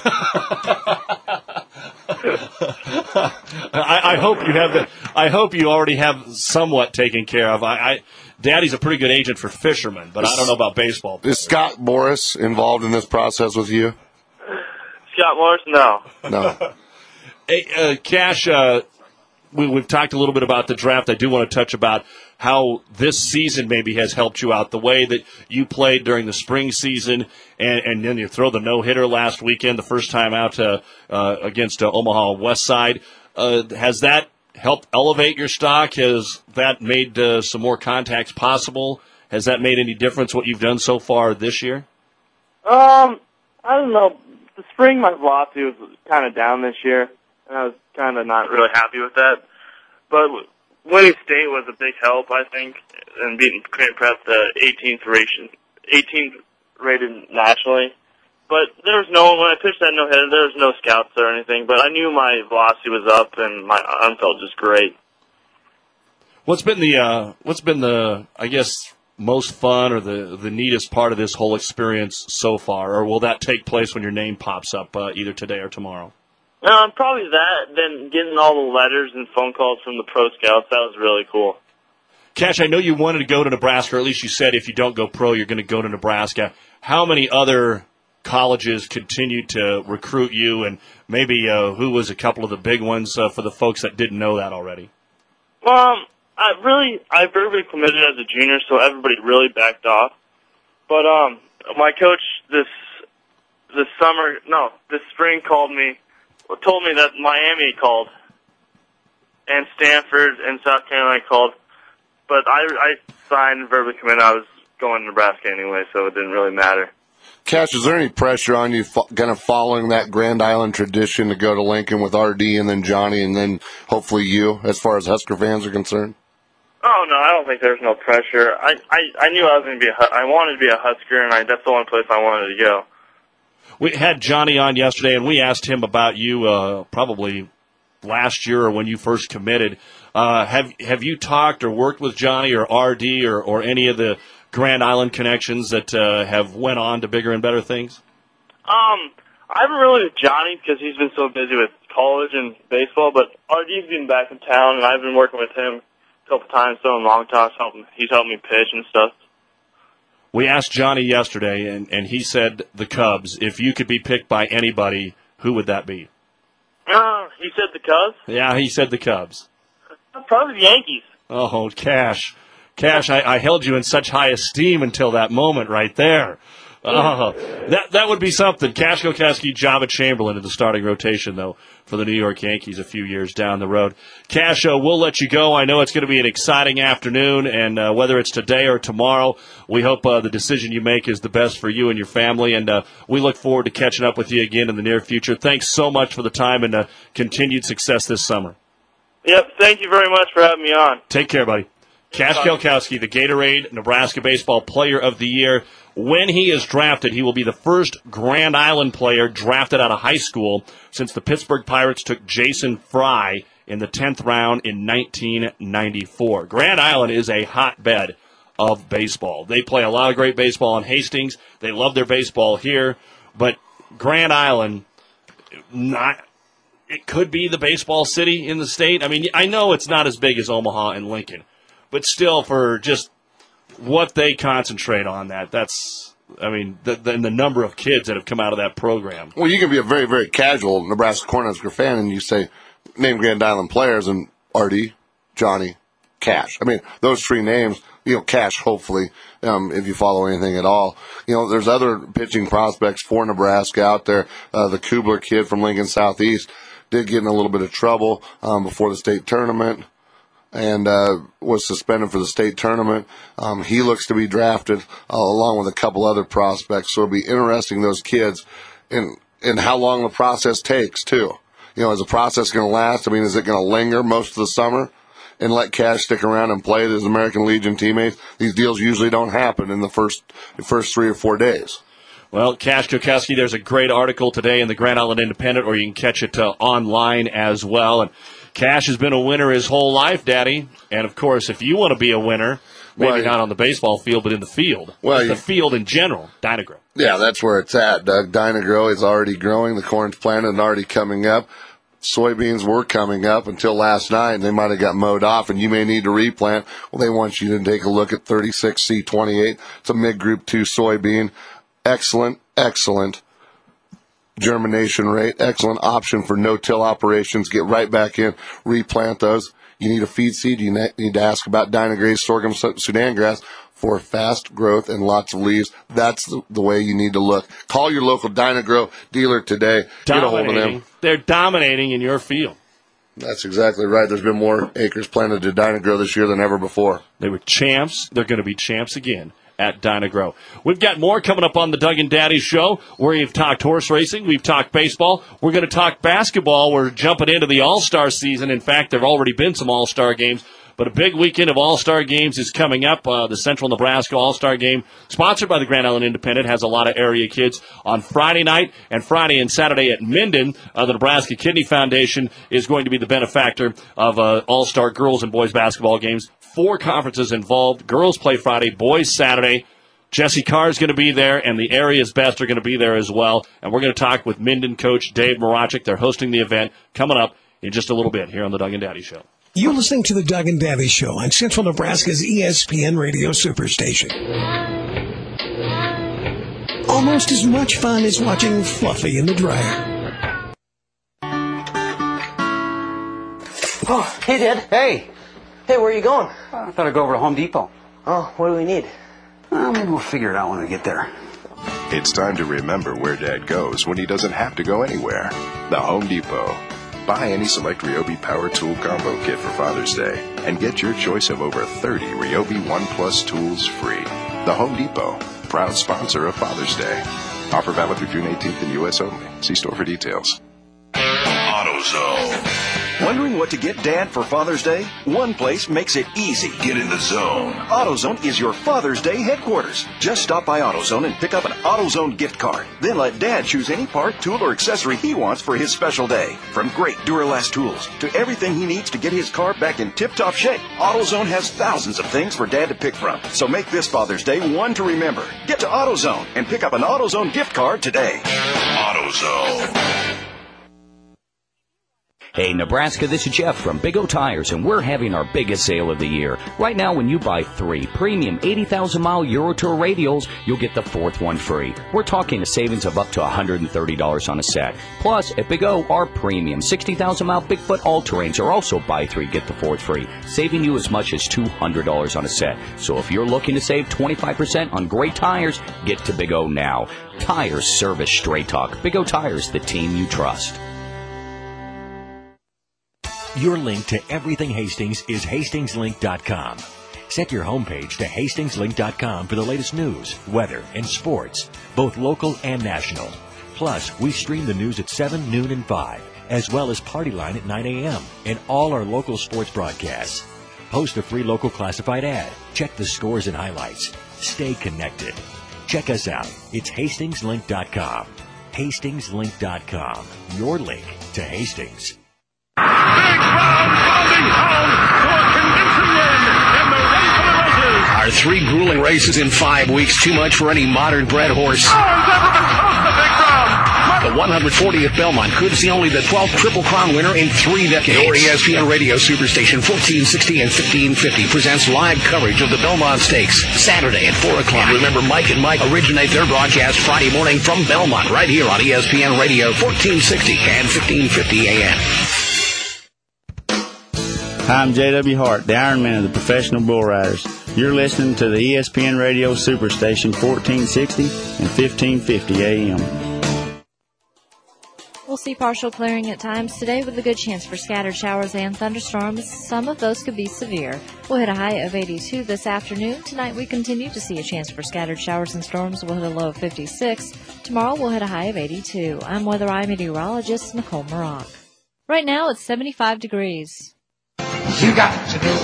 I, I hope you have the. I hope you already have somewhat taken care of. I, I, Daddy's a pretty good agent for fishermen, but I don't know about baseball players. Is Scott Morris involved in this process with you? Scott Morris, no. No. Hey, uh, Cash, uh, we, we've talked a little bit about the draft. I do want to touch about how this season maybe has helped you out, the way that you played during the spring season, and, and then you throw the no-hitter last weekend, the first time out uh, uh, against uh, Omaha West Side. Uh, has that helped elevate your stock? Has that made uh, some more contacts possible? Has that made any difference what you've done so far this year? Um, I don't know. The spring, my velocity was kind of down this year, and I was kind of not really happy with that. But winning state was a big help, I think, and beating Crane Prep, the eighteenth ration, eighteenth rated nationally. But there was no, when I pitched that no-hitter, there was no scouts or anything, but I knew my velocity was up and my arm felt just great. What's been the, uh, what's been the, I guess, most fun or the, the neatest part of this whole experience so far, or will that take place when your name pops up uh, either today or tomorrow? Um, probably that, then getting all the letters and phone calls from the pro scouts, that was really cool. Cash, I know you wanted to go to Nebraska, or at least you said if you don't go pro, you're going to go to Nebraska. How many other colleges continue to recruit you, and maybe uh, who was a couple of the big ones uh, for the folks that didn't know that already? Um, I really, I verbally committed as a junior, so everybody really backed off. But um, my coach this this summer, no, this spring called me, told me that Miami called, and Stanford and South Carolina called. But I, I signed and verbally committed. I was going to Nebraska anyway, so it didn't really matter. Cash, is there any pressure on you fo- kind of following that Grand Island tradition to go to Lincoln with R D and then Johnny and then hopefully you, as far as Husker fans are concerned? Oh, no, I don't think there's no pressure. I, I, I knew I was going to be a, I wanted to be a Husker, and I, that's the one place I wanted to go. We had Johnny on yesterday, and we asked him about you uh, probably last year or when you first committed. Uh, have have you talked or worked with Johnny or R D or, or any of the Grand Island connections that uh, have went on to bigger and better things? Um, I haven't really with Johnny because he's been so busy with college and baseball, but R D's been back in town, and I've been working with him a couple times, throwing long toss. Helping, he's helped me pitch and stuff. We asked Johnny yesterday, and, and he said the Cubs. If you could be picked by anybody, who would that be? Uh, he said the Cubs? Yeah, he said the Cubs. Probably the Yankees. Oh, Cash. Cash, I, I held you in such high esteem until that moment right there. Oh, that that would be something. Cash Kolkowski, Java Chamberlain in the starting rotation, though, for the New York Yankees a few years down the road. Cash, uh, we'll let you go. I know it's going to be an exciting afternoon, and uh, whether it's today or tomorrow, we hope uh, the decision you make is the best for you and your family, and uh, we look forward to catching up with you again in the near future. Thanks so much for the time and uh, continued success this summer. Yep, thank you very much for having me on. Take care, buddy. Cash Kolkowski, the Gatorade Nebraska Baseball Player of the Year. When he is drafted, he will be the first Grand Island player drafted out of high school since the Pittsburgh Pirates took Jason Fry in the tenth round in nineteen ninety-four. Grand Island is a hotbed of baseball. They play a lot of great baseball in Hastings. They love their baseball here. But Grand Island, not, it could be the baseball city in the state. I mean, I know it's not as big as Omaha and Lincoln, but still for just what they concentrate on that, that's, I mean, the, the, the number of kids that have come out of that program. Well, you can be a very, very casual Nebraska Cornhusker fan, and you say, name Grand Island players, and Artie, Johnny, Cash. I mean, those three names, you know, Cash, hopefully, um, if you follow anything at all. You know, there's other pitching prospects for Nebraska out there. Uh, the Kubler kid from Lincoln Southeast did get in a little bit of trouble um, before the state tournament and uh, was suspended for the state tournament. Um, he looks to be drafted uh, along with a couple other prospects, so it'll be interesting, those kids, and, and how long the process takes, too. You know, is the process going to last? I mean, is it going to linger most of the summer and let Cash stick around and play with his American Legion teammates? These deals usually don't happen in the first the first three or four days. Well, Cash Kukowski, there's a great article today in the Grand Island Independent, or you can catch it uh, online as well. And Cash has been a winner his whole life, Daddy. And, of course, if you want to be a winner, maybe well, not on the baseball field, but in the field. Well, the you, field in general, Dyna-Gro. Yeah, that's where it's at, Doug. Dyna-Gro is already growing. The corn's planted and already coming up. Soybeans were coming up until last night, and they might have got mowed off, and you may need to replant. Well, they want you to take a look at thirty-six C twenty-eight. It's a mid-group two soybean. Excellent, excellent germination rate. Excellent option for no-till operations. Get right back in, replant those. You need a feed seed. You need to ask about Dyna-Gro sorghum Sudan grass for fast growth and lots of leaves. That's the, the way you need to look. Call your local Dyna-Gro dealer today. Get a hold of them. They're dominating in your field. That's exactly right. There's been more acres planted to Dyna-Gro this year than ever before. They were champs. They're going to be champs again at Dyna-Gro. We've got more coming up on the Doug and Daddy Show, where we've talked horse racing, we've talked baseball, we're going to talk basketball. We're jumping into the All-Star season. In fact, there have already been some All-Star games, but a big weekend of All-Star games is coming up. Uh, the Central Nebraska All-Star Game, sponsored by the Grand Island Independent, has a lot of area kids on Friday night and Friday and Saturday at Minden. Uh, the Nebraska Kidney Foundation is going to be the benefactor of uh, All-Star girls and boys basketball games. Four conferences involved. Girls play Friday, boys Saturday. Jesse Carr is going to be there, and the area's best are going to be there as well. And we're going to talk with Minden coach Dave Marachik. They're hosting the event coming up in just a little bit here on the Doug and Daddy Show. You're listening to the Doug and Daddy Show on Central Nebraska's E S P N Radio Superstation. Almost as much fun as watching Fluffy in the dryer. Oh, hey, Dad. Hey. Hey, where are you going? I thought I'd go over to Home Depot. Oh, what do we need? Well, maybe we'll figure it out when we get there. It's time to remember where Dad goes when he doesn't have to go anywhere. The Home Depot. Buy any select Ryobi Power Tool Combo Kit for Father's Day and get your choice of over thirty Ryobi One Plus tools free. The Home Depot, proud sponsor of Father's Day. Offer valid through June eighteenth in U S only. See store for details. AutoZone. Wondering what to get Dad for Father's Day? One place makes it easy. Get in the zone. AutoZone is your Father's Day headquarters. Just stop by AutoZone and pick up an AutoZone gift card. Then let Dad choose any part, tool, or accessory he wants for his special day. From great Duralast tools to everything he needs to get his car back in tip-top shape, AutoZone has thousands of things for Dad to pick from. So make this Father's Day one to remember. Get to AutoZone and pick up an AutoZone gift card today. AutoZone. Hey, Nebraska, this is Jeff from Big O Tires, and we're having our biggest sale of the year. Right now, when you buy three premium eighty thousand mile Eurotour radials, you'll get the fourth one free. We're talking a savings of up to one hundred thirty dollars on a set. Plus, at Big O, our premium sixty thousand mile Bigfoot all-terrains are also buy three, get the fourth free, saving you as much as two hundred dollars on a set. So if you're looking to save twenty-five percent on great tires, get to Big O now. Tires service straight talk. Big O Tires, the team you trust. Your link to everything Hastings is hastings link dot com. Set your homepage to hastings link dot com for the latest news, weather, and sports, both local and national. Plus, we stream the news at seven, noon, and five, as well as Party Line at nine a.m. and all our local sports broadcasts. Post a free local classified ad. Check the scores and highlights. Stay connected. Check us out. It's hastings link dot com. hastings link dot com. Your link to Hastings. Big Brown bounding home to a convincing win in the race of the races. Are three grueling races in five weeks too much for any modern bred horse? Oh, and Zephyr comes to Big Brown. The one hundred fortieth Belmont could see only the twelfth Triple Crown winner in three decades. Your E S P N Radio Superstation fourteen sixty and fifteen fifty presents live coverage of the Belmont Stakes Saturday at four o'clock. Remember, Mike and Mike originate their broadcast Friday morning from Belmont right here on E S P N Radio fourteen sixty and fifteen fifty A M. Hi, I'm J W. Hart, the Iron Man of the Professional Bull Riders. You're listening to the E S P N Radio Superstation fourteen sixty and fifteen fifty A M. We'll see partial clearing at times today with a good chance for scattered showers and thunderstorms. Some of those could be severe. We'll hit a high of eighty-two this afternoon. Tonight we continue to see a chance for scattered showers and storms. We'll hit a low of fifty-six. Tomorrow we'll hit a high of eighty-two. I'm Weather Eye meteorologist Nicole Maroc. Right now it's seventy-five degrees. You got to know,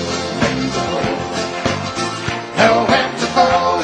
know when to fold,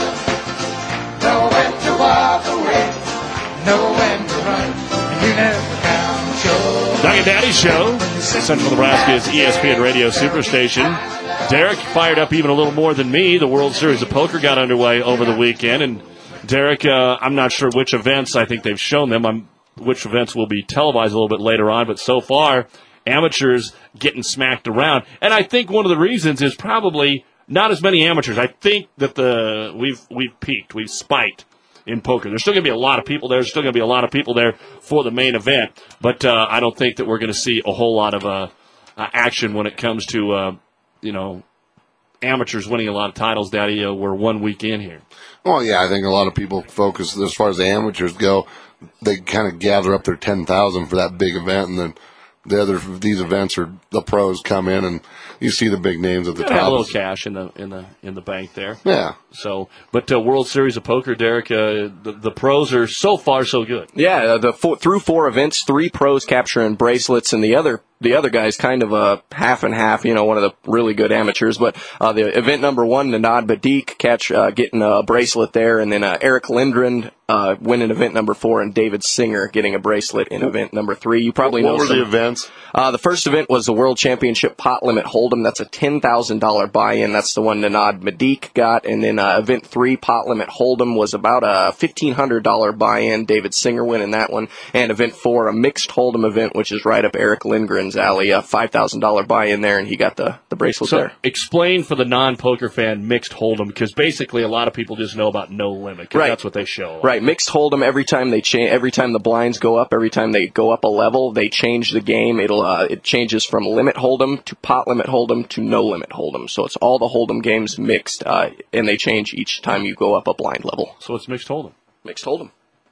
know when to walk away, know when to run, and you never count your... Doug and Daddy Show, Central Nebraska's E S P N Radio Superstation. Derek fired up even a little more than me. The World Series of Poker got underway over the weekend, and Derek, uh, I'm not sure which events I think they've shown them. I'm, which events will be televised a little bit later on, but so far... amateurs getting smacked around. And I think one of the reasons is probably not as many amateurs. I think that the we've we've peaked, we've spiked in poker. There's still going to be a lot of people there. There's still going to be a lot of people there for the main event. But uh, I don't think that we're going to see a whole lot of uh, uh, action when it comes to, uh, you know, amateurs winning a lot of titles, Daddy. Uh, we're one week in here. Well, yeah, I think a lot of people focus, as far as the amateurs go, they kind of gather up their ten thousand for that big event, and then the other these events are the pros come in and you see the big names at the yeah, top. A little cash in the in the in the bank there. Yeah. So, but uh, World Series of Poker, Derek, uh, the the pros are so far so good. Yeah, the four, through four events, three pros capturing bracelets, and the other the other guy's kind of a half and half. You know, one of the really good amateurs. But uh, the event number one, Nanad Badik catch uh, getting a bracelet there, and then uh, Eric Lindgren uh, winning event number four, and David Singer getting a bracelet in event number three. You probably what know what were some, the events? Uh, the first event was the World Championship Pot Limit Hold'em. That's a ten thousand dollars buy-in. That's the one Nanad Badik got. And then uh, event three, Pot Limit Hold'em, was about a fifteen hundred dollars buy-in. David Singer winning that one. And event four, a mixed Hold'em event, which is right up Eric Lindgren's alley, a five thousand dollars buy-in there, and he got the, the bracelet so there. Explain for the non-poker fan mixed Hold'em, because basically a lot of people just know about No Limit, because right. that's what they show. Right, mixed Hold'em, every time they change, every time the blinds go up, every time they go up a level, they change the game. It'll uh, it changes from Limit Hold'em to Pot Limit Hold'em to No Limit Hold'em. So it's all the Hold'em games mixed, uh, and they change each time you go up a blind level. So it's mixed Hold'em. Mixed Hold'em.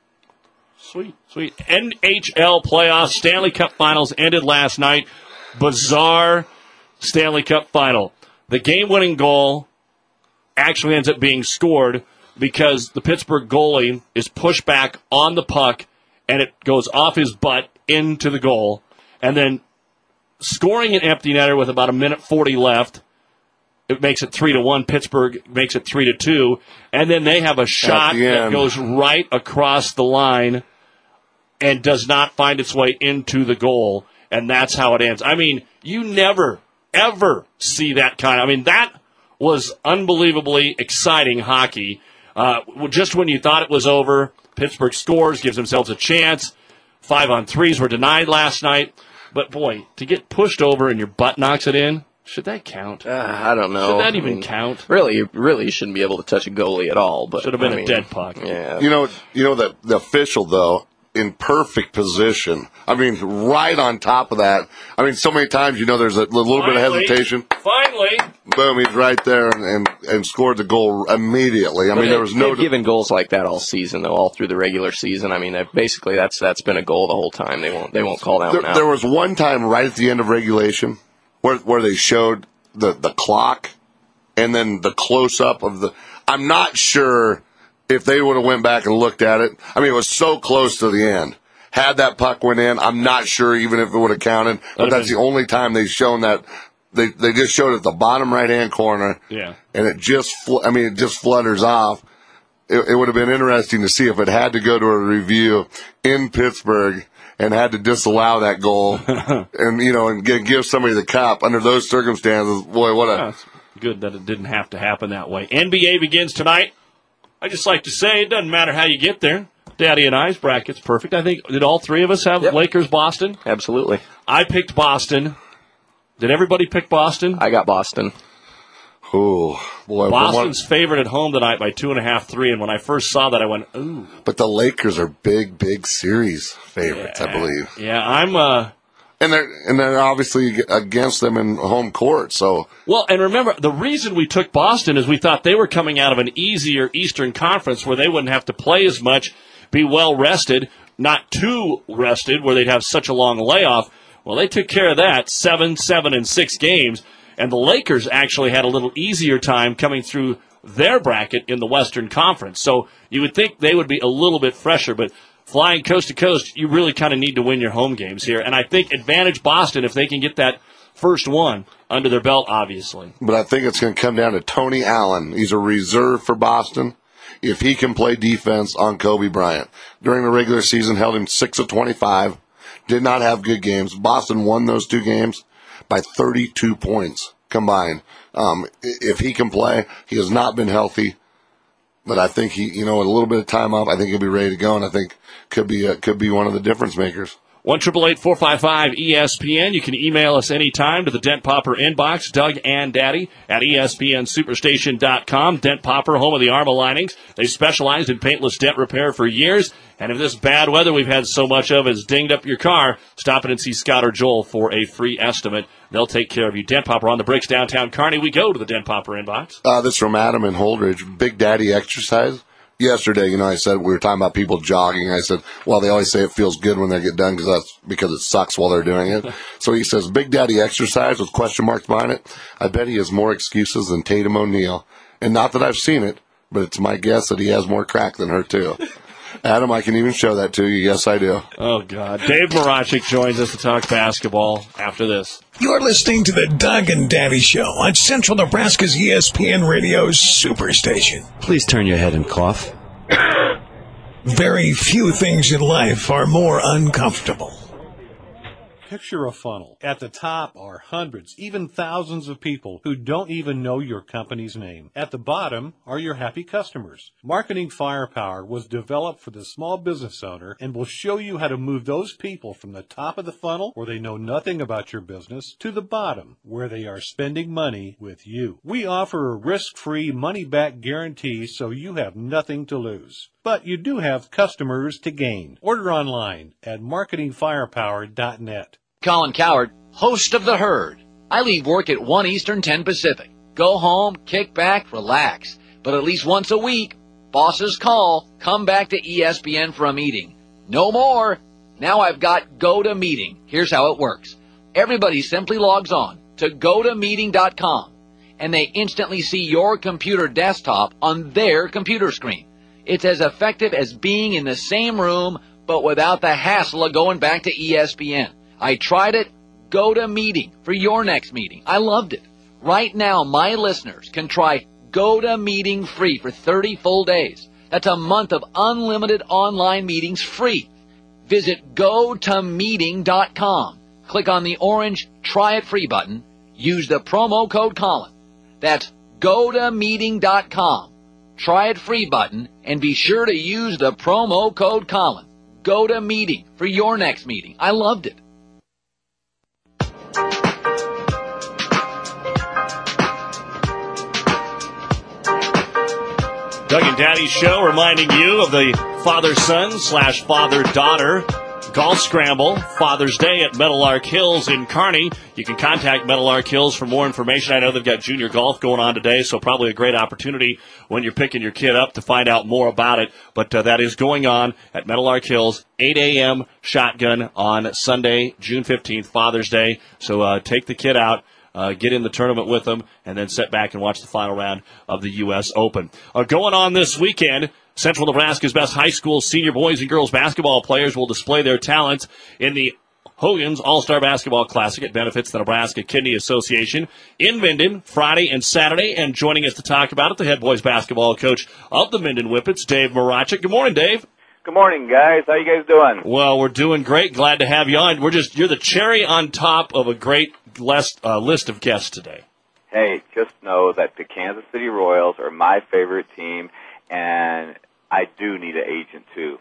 Sweet, sweet. N H L playoffs, Stanley Cup Finals ended last night. Bizarre Stanley Cup Final. The game-winning goal actually ends up being scored because the Pittsburgh goalie is pushed back on the puck, and it goes off his butt into the goal. And then scoring an empty netter with about a minute forty left, it makes it three to one. Pittsburgh makes it three to two, and then they have a shot that goes right across the line and does not find its way into the goal, and that's how it ends. I mean, you never, ever see that kind of... I mean, that was unbelievably exciting hockey. Uh, just when you thought it was over, Pittsburgh scores, gives themselves a chance. Five on threes were denied last night. But, boy, to get pushed over and your butt knocks it in, should that count? Uh, I don't know. Should that even I mean, count? Really, really, you shouldn't be able to touch a goalie at all. But should have been I a mean, dead puck. Yeah. You know, you know that the official, though, in perfect position. I mean, right on top of that. I mean, so many times, you know, there's a little Finally, bit of hesitation. Finally. Boom, he's right there and, and, and scored the goal immediately. I But mean, they, there was no... They've given goals like that all season, though, all through the regular season. I mean, basically, that's that's been a goal the whole time. They won't they won't call that there, one out. There was one time right at the end of regulation where where they showed the, the clock and then the close-up of the... I'm not sure if they would have went back and looked at it. I mean, it was so close to the end. Had that puck went in, I'm not sure even if it would have counted. But that's the only time they've shown that. They they just showed it at the bottom right-hand corner. Yeah. And it just, fl- I mean, it just flutters off. It, it would have been interesting to see if it had to go to a review in Pittsburgh and had to disallow that goal and, you know, and give, give somebody the cup under those circumstances. Boy, what a... Yeah, it's good that it didn't have to happen that way. N B A begins tonight. I just like to say it doesn't matter how you get there. Daddy and I's bracket's perfect. I think, did all three of us have Yep. Lakers, Boston? Absolutely. I picked Boston. Did everybody pick Boston? I got Boston. Ooh, boy. Boston's favored at home tonight by two and a half, three. And when I first saw that, I went, ooh. But the Lakers are big, big series favorites, Yeah. I believe. Yeah, I'm, uh, And they're and they're obviously against them in home court. So well, and remember, the reason we took Boston is we thought they were coming out of an easier Eastern Conference where they wouldn't have to play as much, be well rested, not too rested, where they'd have such a long layoff. Well, they took care of that, seven, seven, and six games, and the Lakers actually had a little easier time coming through their bracket in the Western Conference. So you would think they would be a little bit fresher, but flying coast to coast, you really kind of need to win your home games here. And I think advantage Boston if they can get that first one under their belt, obviously. But I think it's going to come down to Tony Allen. He's a reserve for Boston. If he can play defense on Kobe Bryant. During the regular season, held him six of twenty-five. Did not have good games. Boston won those two games by thirty-two points combined. Um, if he can play, he has not been healthy. But I think he, you know, a little bit of time off, I think he'll be ready to go, and I think could be uh, could be one of the difference makers. one eight eight eight, four five five, E S P N. You can email us anytime to the Dent Popper inbox, Doug and Daddy at E S P N Superstation dot com. Dent Popper, home of the Arma linings. They specialized in paintless dent repair for years. And if this bad weather we've had so much of has dinged up your car, stop in and see Scott or Joel for a free estimate. They'll take care of you. Dent Popper on the bricks, downtown Kearney. We go to the Dent Popper inbox. Uh, this from Adam in Holdridge. Big Daddy exercise. Yesterday, you know, I said we were talking about people jogging. I said, well, they always say it feels good when they get done because that's because it sucks while they're doing it. So he says, Big Daddy exercise with question marks behind it. I bet he has more excuses than Tatum O'Neal. And not that I've seen it, but it's my guess that he has more crack than her, too. Adam, I can even show that to you. Yes, I do. Oh, God. Dave Marachik joins us to talk basketball after this. You're listening to the Doug and Daddy Show on Central Nebraska's E S P N Radio Superstation. Please turn your head and cough. Very few things in life are more uncomfortable. Picture a funnel. At the top are hundreds, even thousands of people who don't even know your company's name. At the bottom are your happy customers. Marketing Firepower was developed for the small business owner and will show you how to move those people from the top of the funnel, where they know nothing about your business, to the bottom, where they are spending money with you. We offer a risk-free money-back guarantee, so you have nothing to lose. But you do have customers to gain. Order online at marketing firepower dot net. Colin Coward, host of The Herd. I leave work at one Eastern, ten Pacific. Go home, kick back, relax. But at least once a week, bosses call, come back to E S P N for a meeting. No more. Now I've got Go to Meeting. Here's how it works. Everybody simply logs on to go to meeting dot com, and they instantly see your computer desktop on their computer screen. It's as effective as being in the same room, but without the hassle of going back to E S P N. I tried it. Go to Meeting for your next meeting. I loved it. Right now, my listeners can try Go to Meeting free for thirty full days. That's a month of unlimited online meetings free. Visit go to meeting dot com. Click on the orange Try It Free button. Use the promo code Colin. That's go to meeting dot com. Try It Free button, and be sure to use the promo code Colin. Go to Meeting for your next meeting. I loved it. Doug and Daddy Show reminding you of the father-son slash father-daughter golf scramble Father's Day at Meadowlark Hills in Kearney. You can contact Meadowlark Hills for more information. I know they've got junior golf going on today, so probably a great opportunity when you're picking your kid up to find out more about it. But uh, that is going on at Meadowlark Hills, eight a.m. shotgun on Sunday, June fifteenth, Father's Day. So uh, take the kid out. Uh, get in the tournament with them, and then sit back and watch the final round of the U S Open. Uh, going on this weekend, Central Nebraska's best high school senior boys and girls basketball players will display their talents in the Hogan's All-Star Basketball Classic. It benefits the Nebraska Kidney Association in Minden Friday and Saturday. And joining us to talk about it, the head boys basketball coach of the Minden Whippets, Dave Marachik. Good morning, Dave. Good morning, guys. How you guys doing? Well, we're doing great. Glad to have you on. We're just you're the cherry on top of a great list, uh, list of guests today. Hey, just know that the Kansas City Royals are my favorite team, and I do need an agent, too.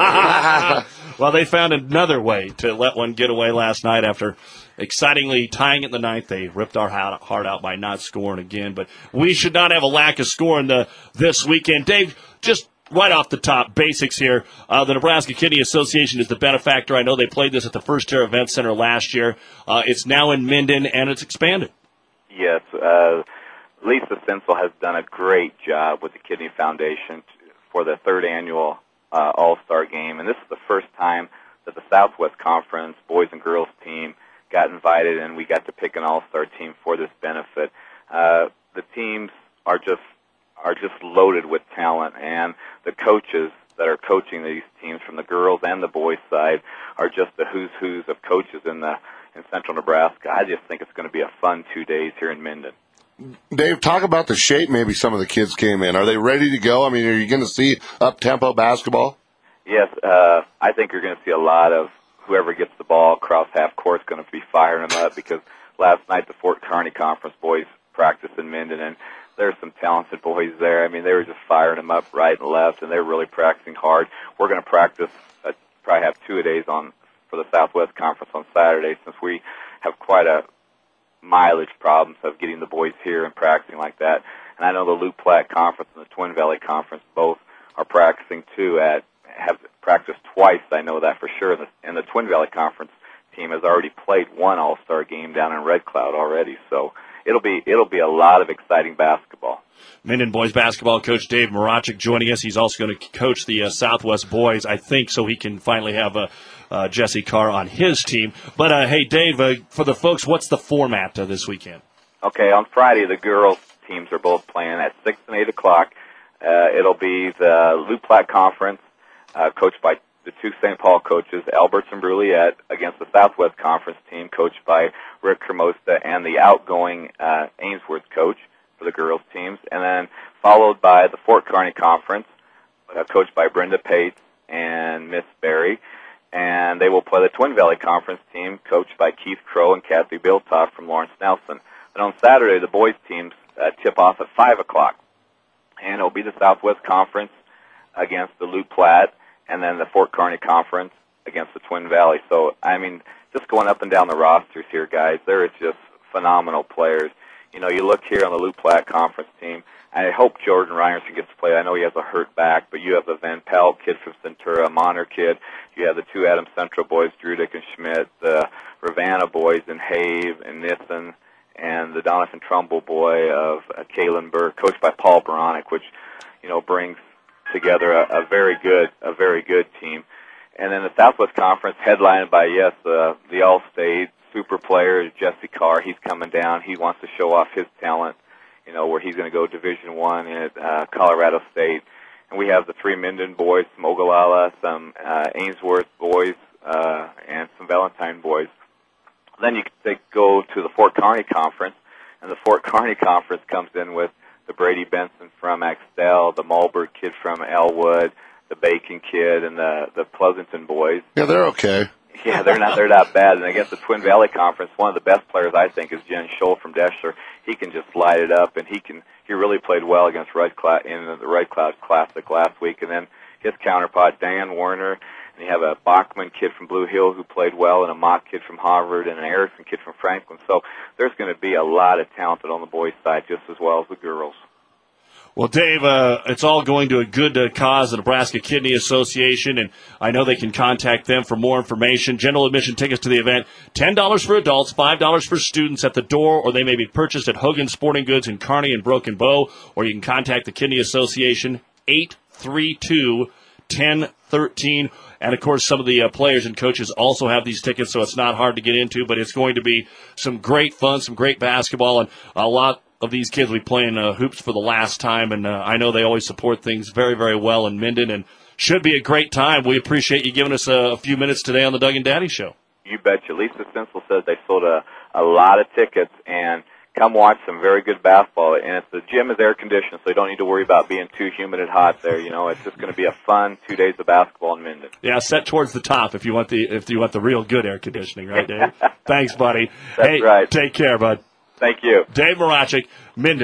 Well, they found another way to let one get away last night after excitingly tying it in the ninth. They ripped our heart out by not scoring again. But we should not have a lack of scoring the, this weekend. Dave, just right off the top, basics here. Uh, the Nebraska Kidney Association is the benefactor. I know they played this at the First Tier Event Center last year. Uh, it's now in Minden, and it's expanded. Yes. Uh, Lisa Sensel has done a great job with the Kidney Foundation for the third annual uh, All-Star Game. And this is the first time that the Southwest Conference boys and girls team got invited, and we got to pick an All-Star team for this benefit. Uh, the teams are just are just loaded with talent, and the coaches that are coaching these teams from the girls and the boys side are just the who's who's of coaches in the in Central Nebraska. I just think it's going to be a fun two days here in Minden. Dave, talk about the shape maybe some of the kids came in. Are they ready to go? I mean, are you going to see up-tempo basketball? Yes, uh, I think you're going to see a lot of whoever gets the ball across half court is going to be firing them up, because last night the Fort Kearney Conference boys practiced in Minden, and there's some talented boys there. I mean, they were just firing them up right and left, and they're really practicing hard. We're going to practice, uh, probably have two-a-days on for the Southwest Conference on Saturday, since we have quite a mileage problems of getting the boys here and practicing like that. And I know the Loup Platte Conference and the Twin Valley Conference both are practicing too. At have practiced twice, I know that for sure. And the, and the Twin Valley Conference team has already played one All-Star game down in Red Cloud already. So it'll be it'll be a lot of exciting basketball. Minden boys basketball coach Dave Marachik joining us. He's also going to coach the uh, Southwest boys, I think, so he can finally have a. Uh, Jesse Carr on his team. But, uh, hey, Dave, uh, for the folks, what's the format uh, this weekend? Okay, on Friday, the girls' teams are both playing at six and eight o'clock. Uh, it'll be the Loup Platte Conference, uh, coached by the two Saint Paul coaches, Alberts and Brulliette, against the Southwest Conference team, coached by Rick Hermosa and the outgoing uh, Ainsworth coach for the girls' teams. And then followed by the Fort Kearney Conference, uh, coached by Brenda Pates and Miss Berry. And they will play the Twin Valley Conference team, coached by Keith Crow and Kathy Biltoff from Lawrence Nelson. And on Saturday, the boys' teams uh, tip off at five o'clock. And it'll be the Southwest Conference against the Loup Platte, and then the Fort Kearney Conference against the Twin Valley. So, I mean, just going up and down the rosters here, guys, there is just phenomenal players. You know, you look here on the Loup Platte Conference team, I hope Jordan Ryerson gets to play. I know he has a hurt back, but you have the Van Pelt kid from Centura, a Monner kid. You have the two Adams Central boys, Drudick and Schmidt, the Ravenna boys in Have and Nissen, and the Doniphan Trumbull boy of uh, Kalen Burke, coached by Paul Baronic, which, you know, brings together a, a very good, a very good team. And then the Southwest Conference, headlined by, yes, uh, the All-State super player, Jesse Carr. He's coming down. He wants to show off his talent, you know, where he's going to go Division One at uh, Colorado State. And we have the three Minden boys, some Ogallala, some uh, Ainsworth boys, uh, and some Valentine boys. Then you can go to the Fort Kearney Conference, and the Fort Kearney Conference comes in with the Brady Benson from Axtell, the Malberg kid from Elwood, the Bacon kid, and the the Pleasanton boys. Yeah, they're okay. Yeah, they're not they're not bad. And against the Twin Valley Conference, one of the best players I think is Jen Scholl from Deschler. He can just light it up, and he can he really played well against Red Cloud in the Red Cloud Classic last week. And then his counterpart, Dan Warner, and you have a Bachman kid from Blue Hill who played well, and a Mock kid from Harvard, and an Erickson kid from Franklin. So there's going to be a lot of talent on the boys' side just as well as the girls. Well, Dave, uh, it's all going to a good uh, cause, the Nebraska Kidney Association, and I know they can contact them for more information. General admission tickets to the event, ten dollars for adults, five dollars for students at the door, or they may be purchased at Hogan Sporting Goods in Kearney and Broken Bow, or you can contact the Kidney Association, eight three two, one zero one three. And, of course, some of the uh, players and coaches also have these tickets, so it's not hard to get into, but it's going to be some great fun, some great basketball, and a lot of these kids will be playing uh, hoops for the last time, and uh, I know they always support things very, very well in Minden, and should be a great time. We appreciate you giving us a, a few minutes today on the Doug and Daddy Show. You betcha. Lisa Sensel said they sold a, a lot of tickets, and come watch some very good basketball. And it's, the gym is air conditioned, so you don't need to worry about being too humid and hot there. You know, it's just going to be a fun two days of basketball in Minden. Yeah, set towards the top if you want the if you want the real good air conditioning, right, Dave? Thanks, buddy. That's hey, right. Take care, bud. Thank you. Dave Marachik, Minden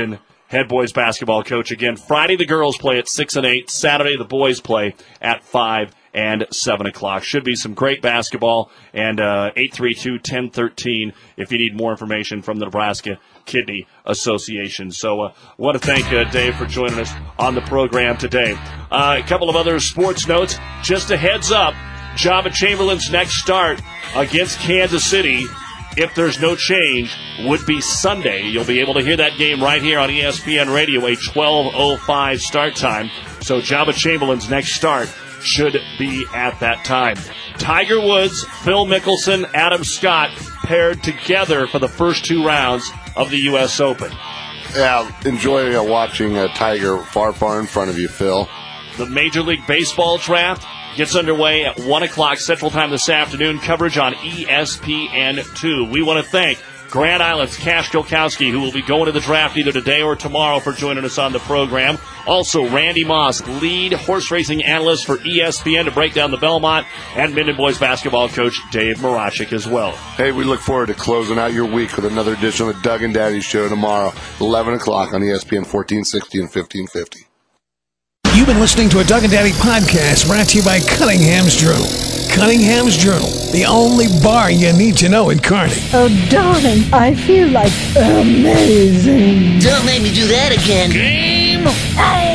head boys basketball coach. Again, Friday the girls play at six and eight. Saturday the boys play at five and seven o'clock. Should be some great basketball. And uh, eight three two, one zero one three if you need more information from the Nebraska Kidney Association. So I uh, want to thank uh, Dave for joining us on the program today. Uh, a couple of other sports notes. Just a heads up, Java Chamberlain's next start against Kansas City, if there's no change, would be Sunday. You'll be able to hear that game right here on E S P N Radio, a twelve oh five start time. So Java Chamberlain's next start should be at that time. Tiger Woods, Phil Mickelson, Adam Scott paired together for the first two rounds of the U S Open. Yeah, enjoy uh, watching uh, Tiger far, far in front of you, Phil. The Major League Baseball draft gets underway at one o'clock Central Time this afternoon. Coverage on E S P N two. We want to thank Grand Island's Cash Jolkowski, who will be going to the draft either today or tomorrow, for joining us on the program. Also, Randy Moss, lead horse racing analyst for E S P N to break down the Belmont, and Minden Boys basketball coach Dave Marachik as well. Hey, we look forward to closing out your week with another edition of the Doug and Daddy Show tomorrow, eleven o'clock on E S P N fourteen sixty and fifteen fifty. You've been listening to a Doug and Daddy podcast brought to you by Cunningham's Journal. Cunningham's Journal, the only bar you need to know in Kearney. Oh, darling, I feel like amazing. Don't make me do that again. Game. Hey.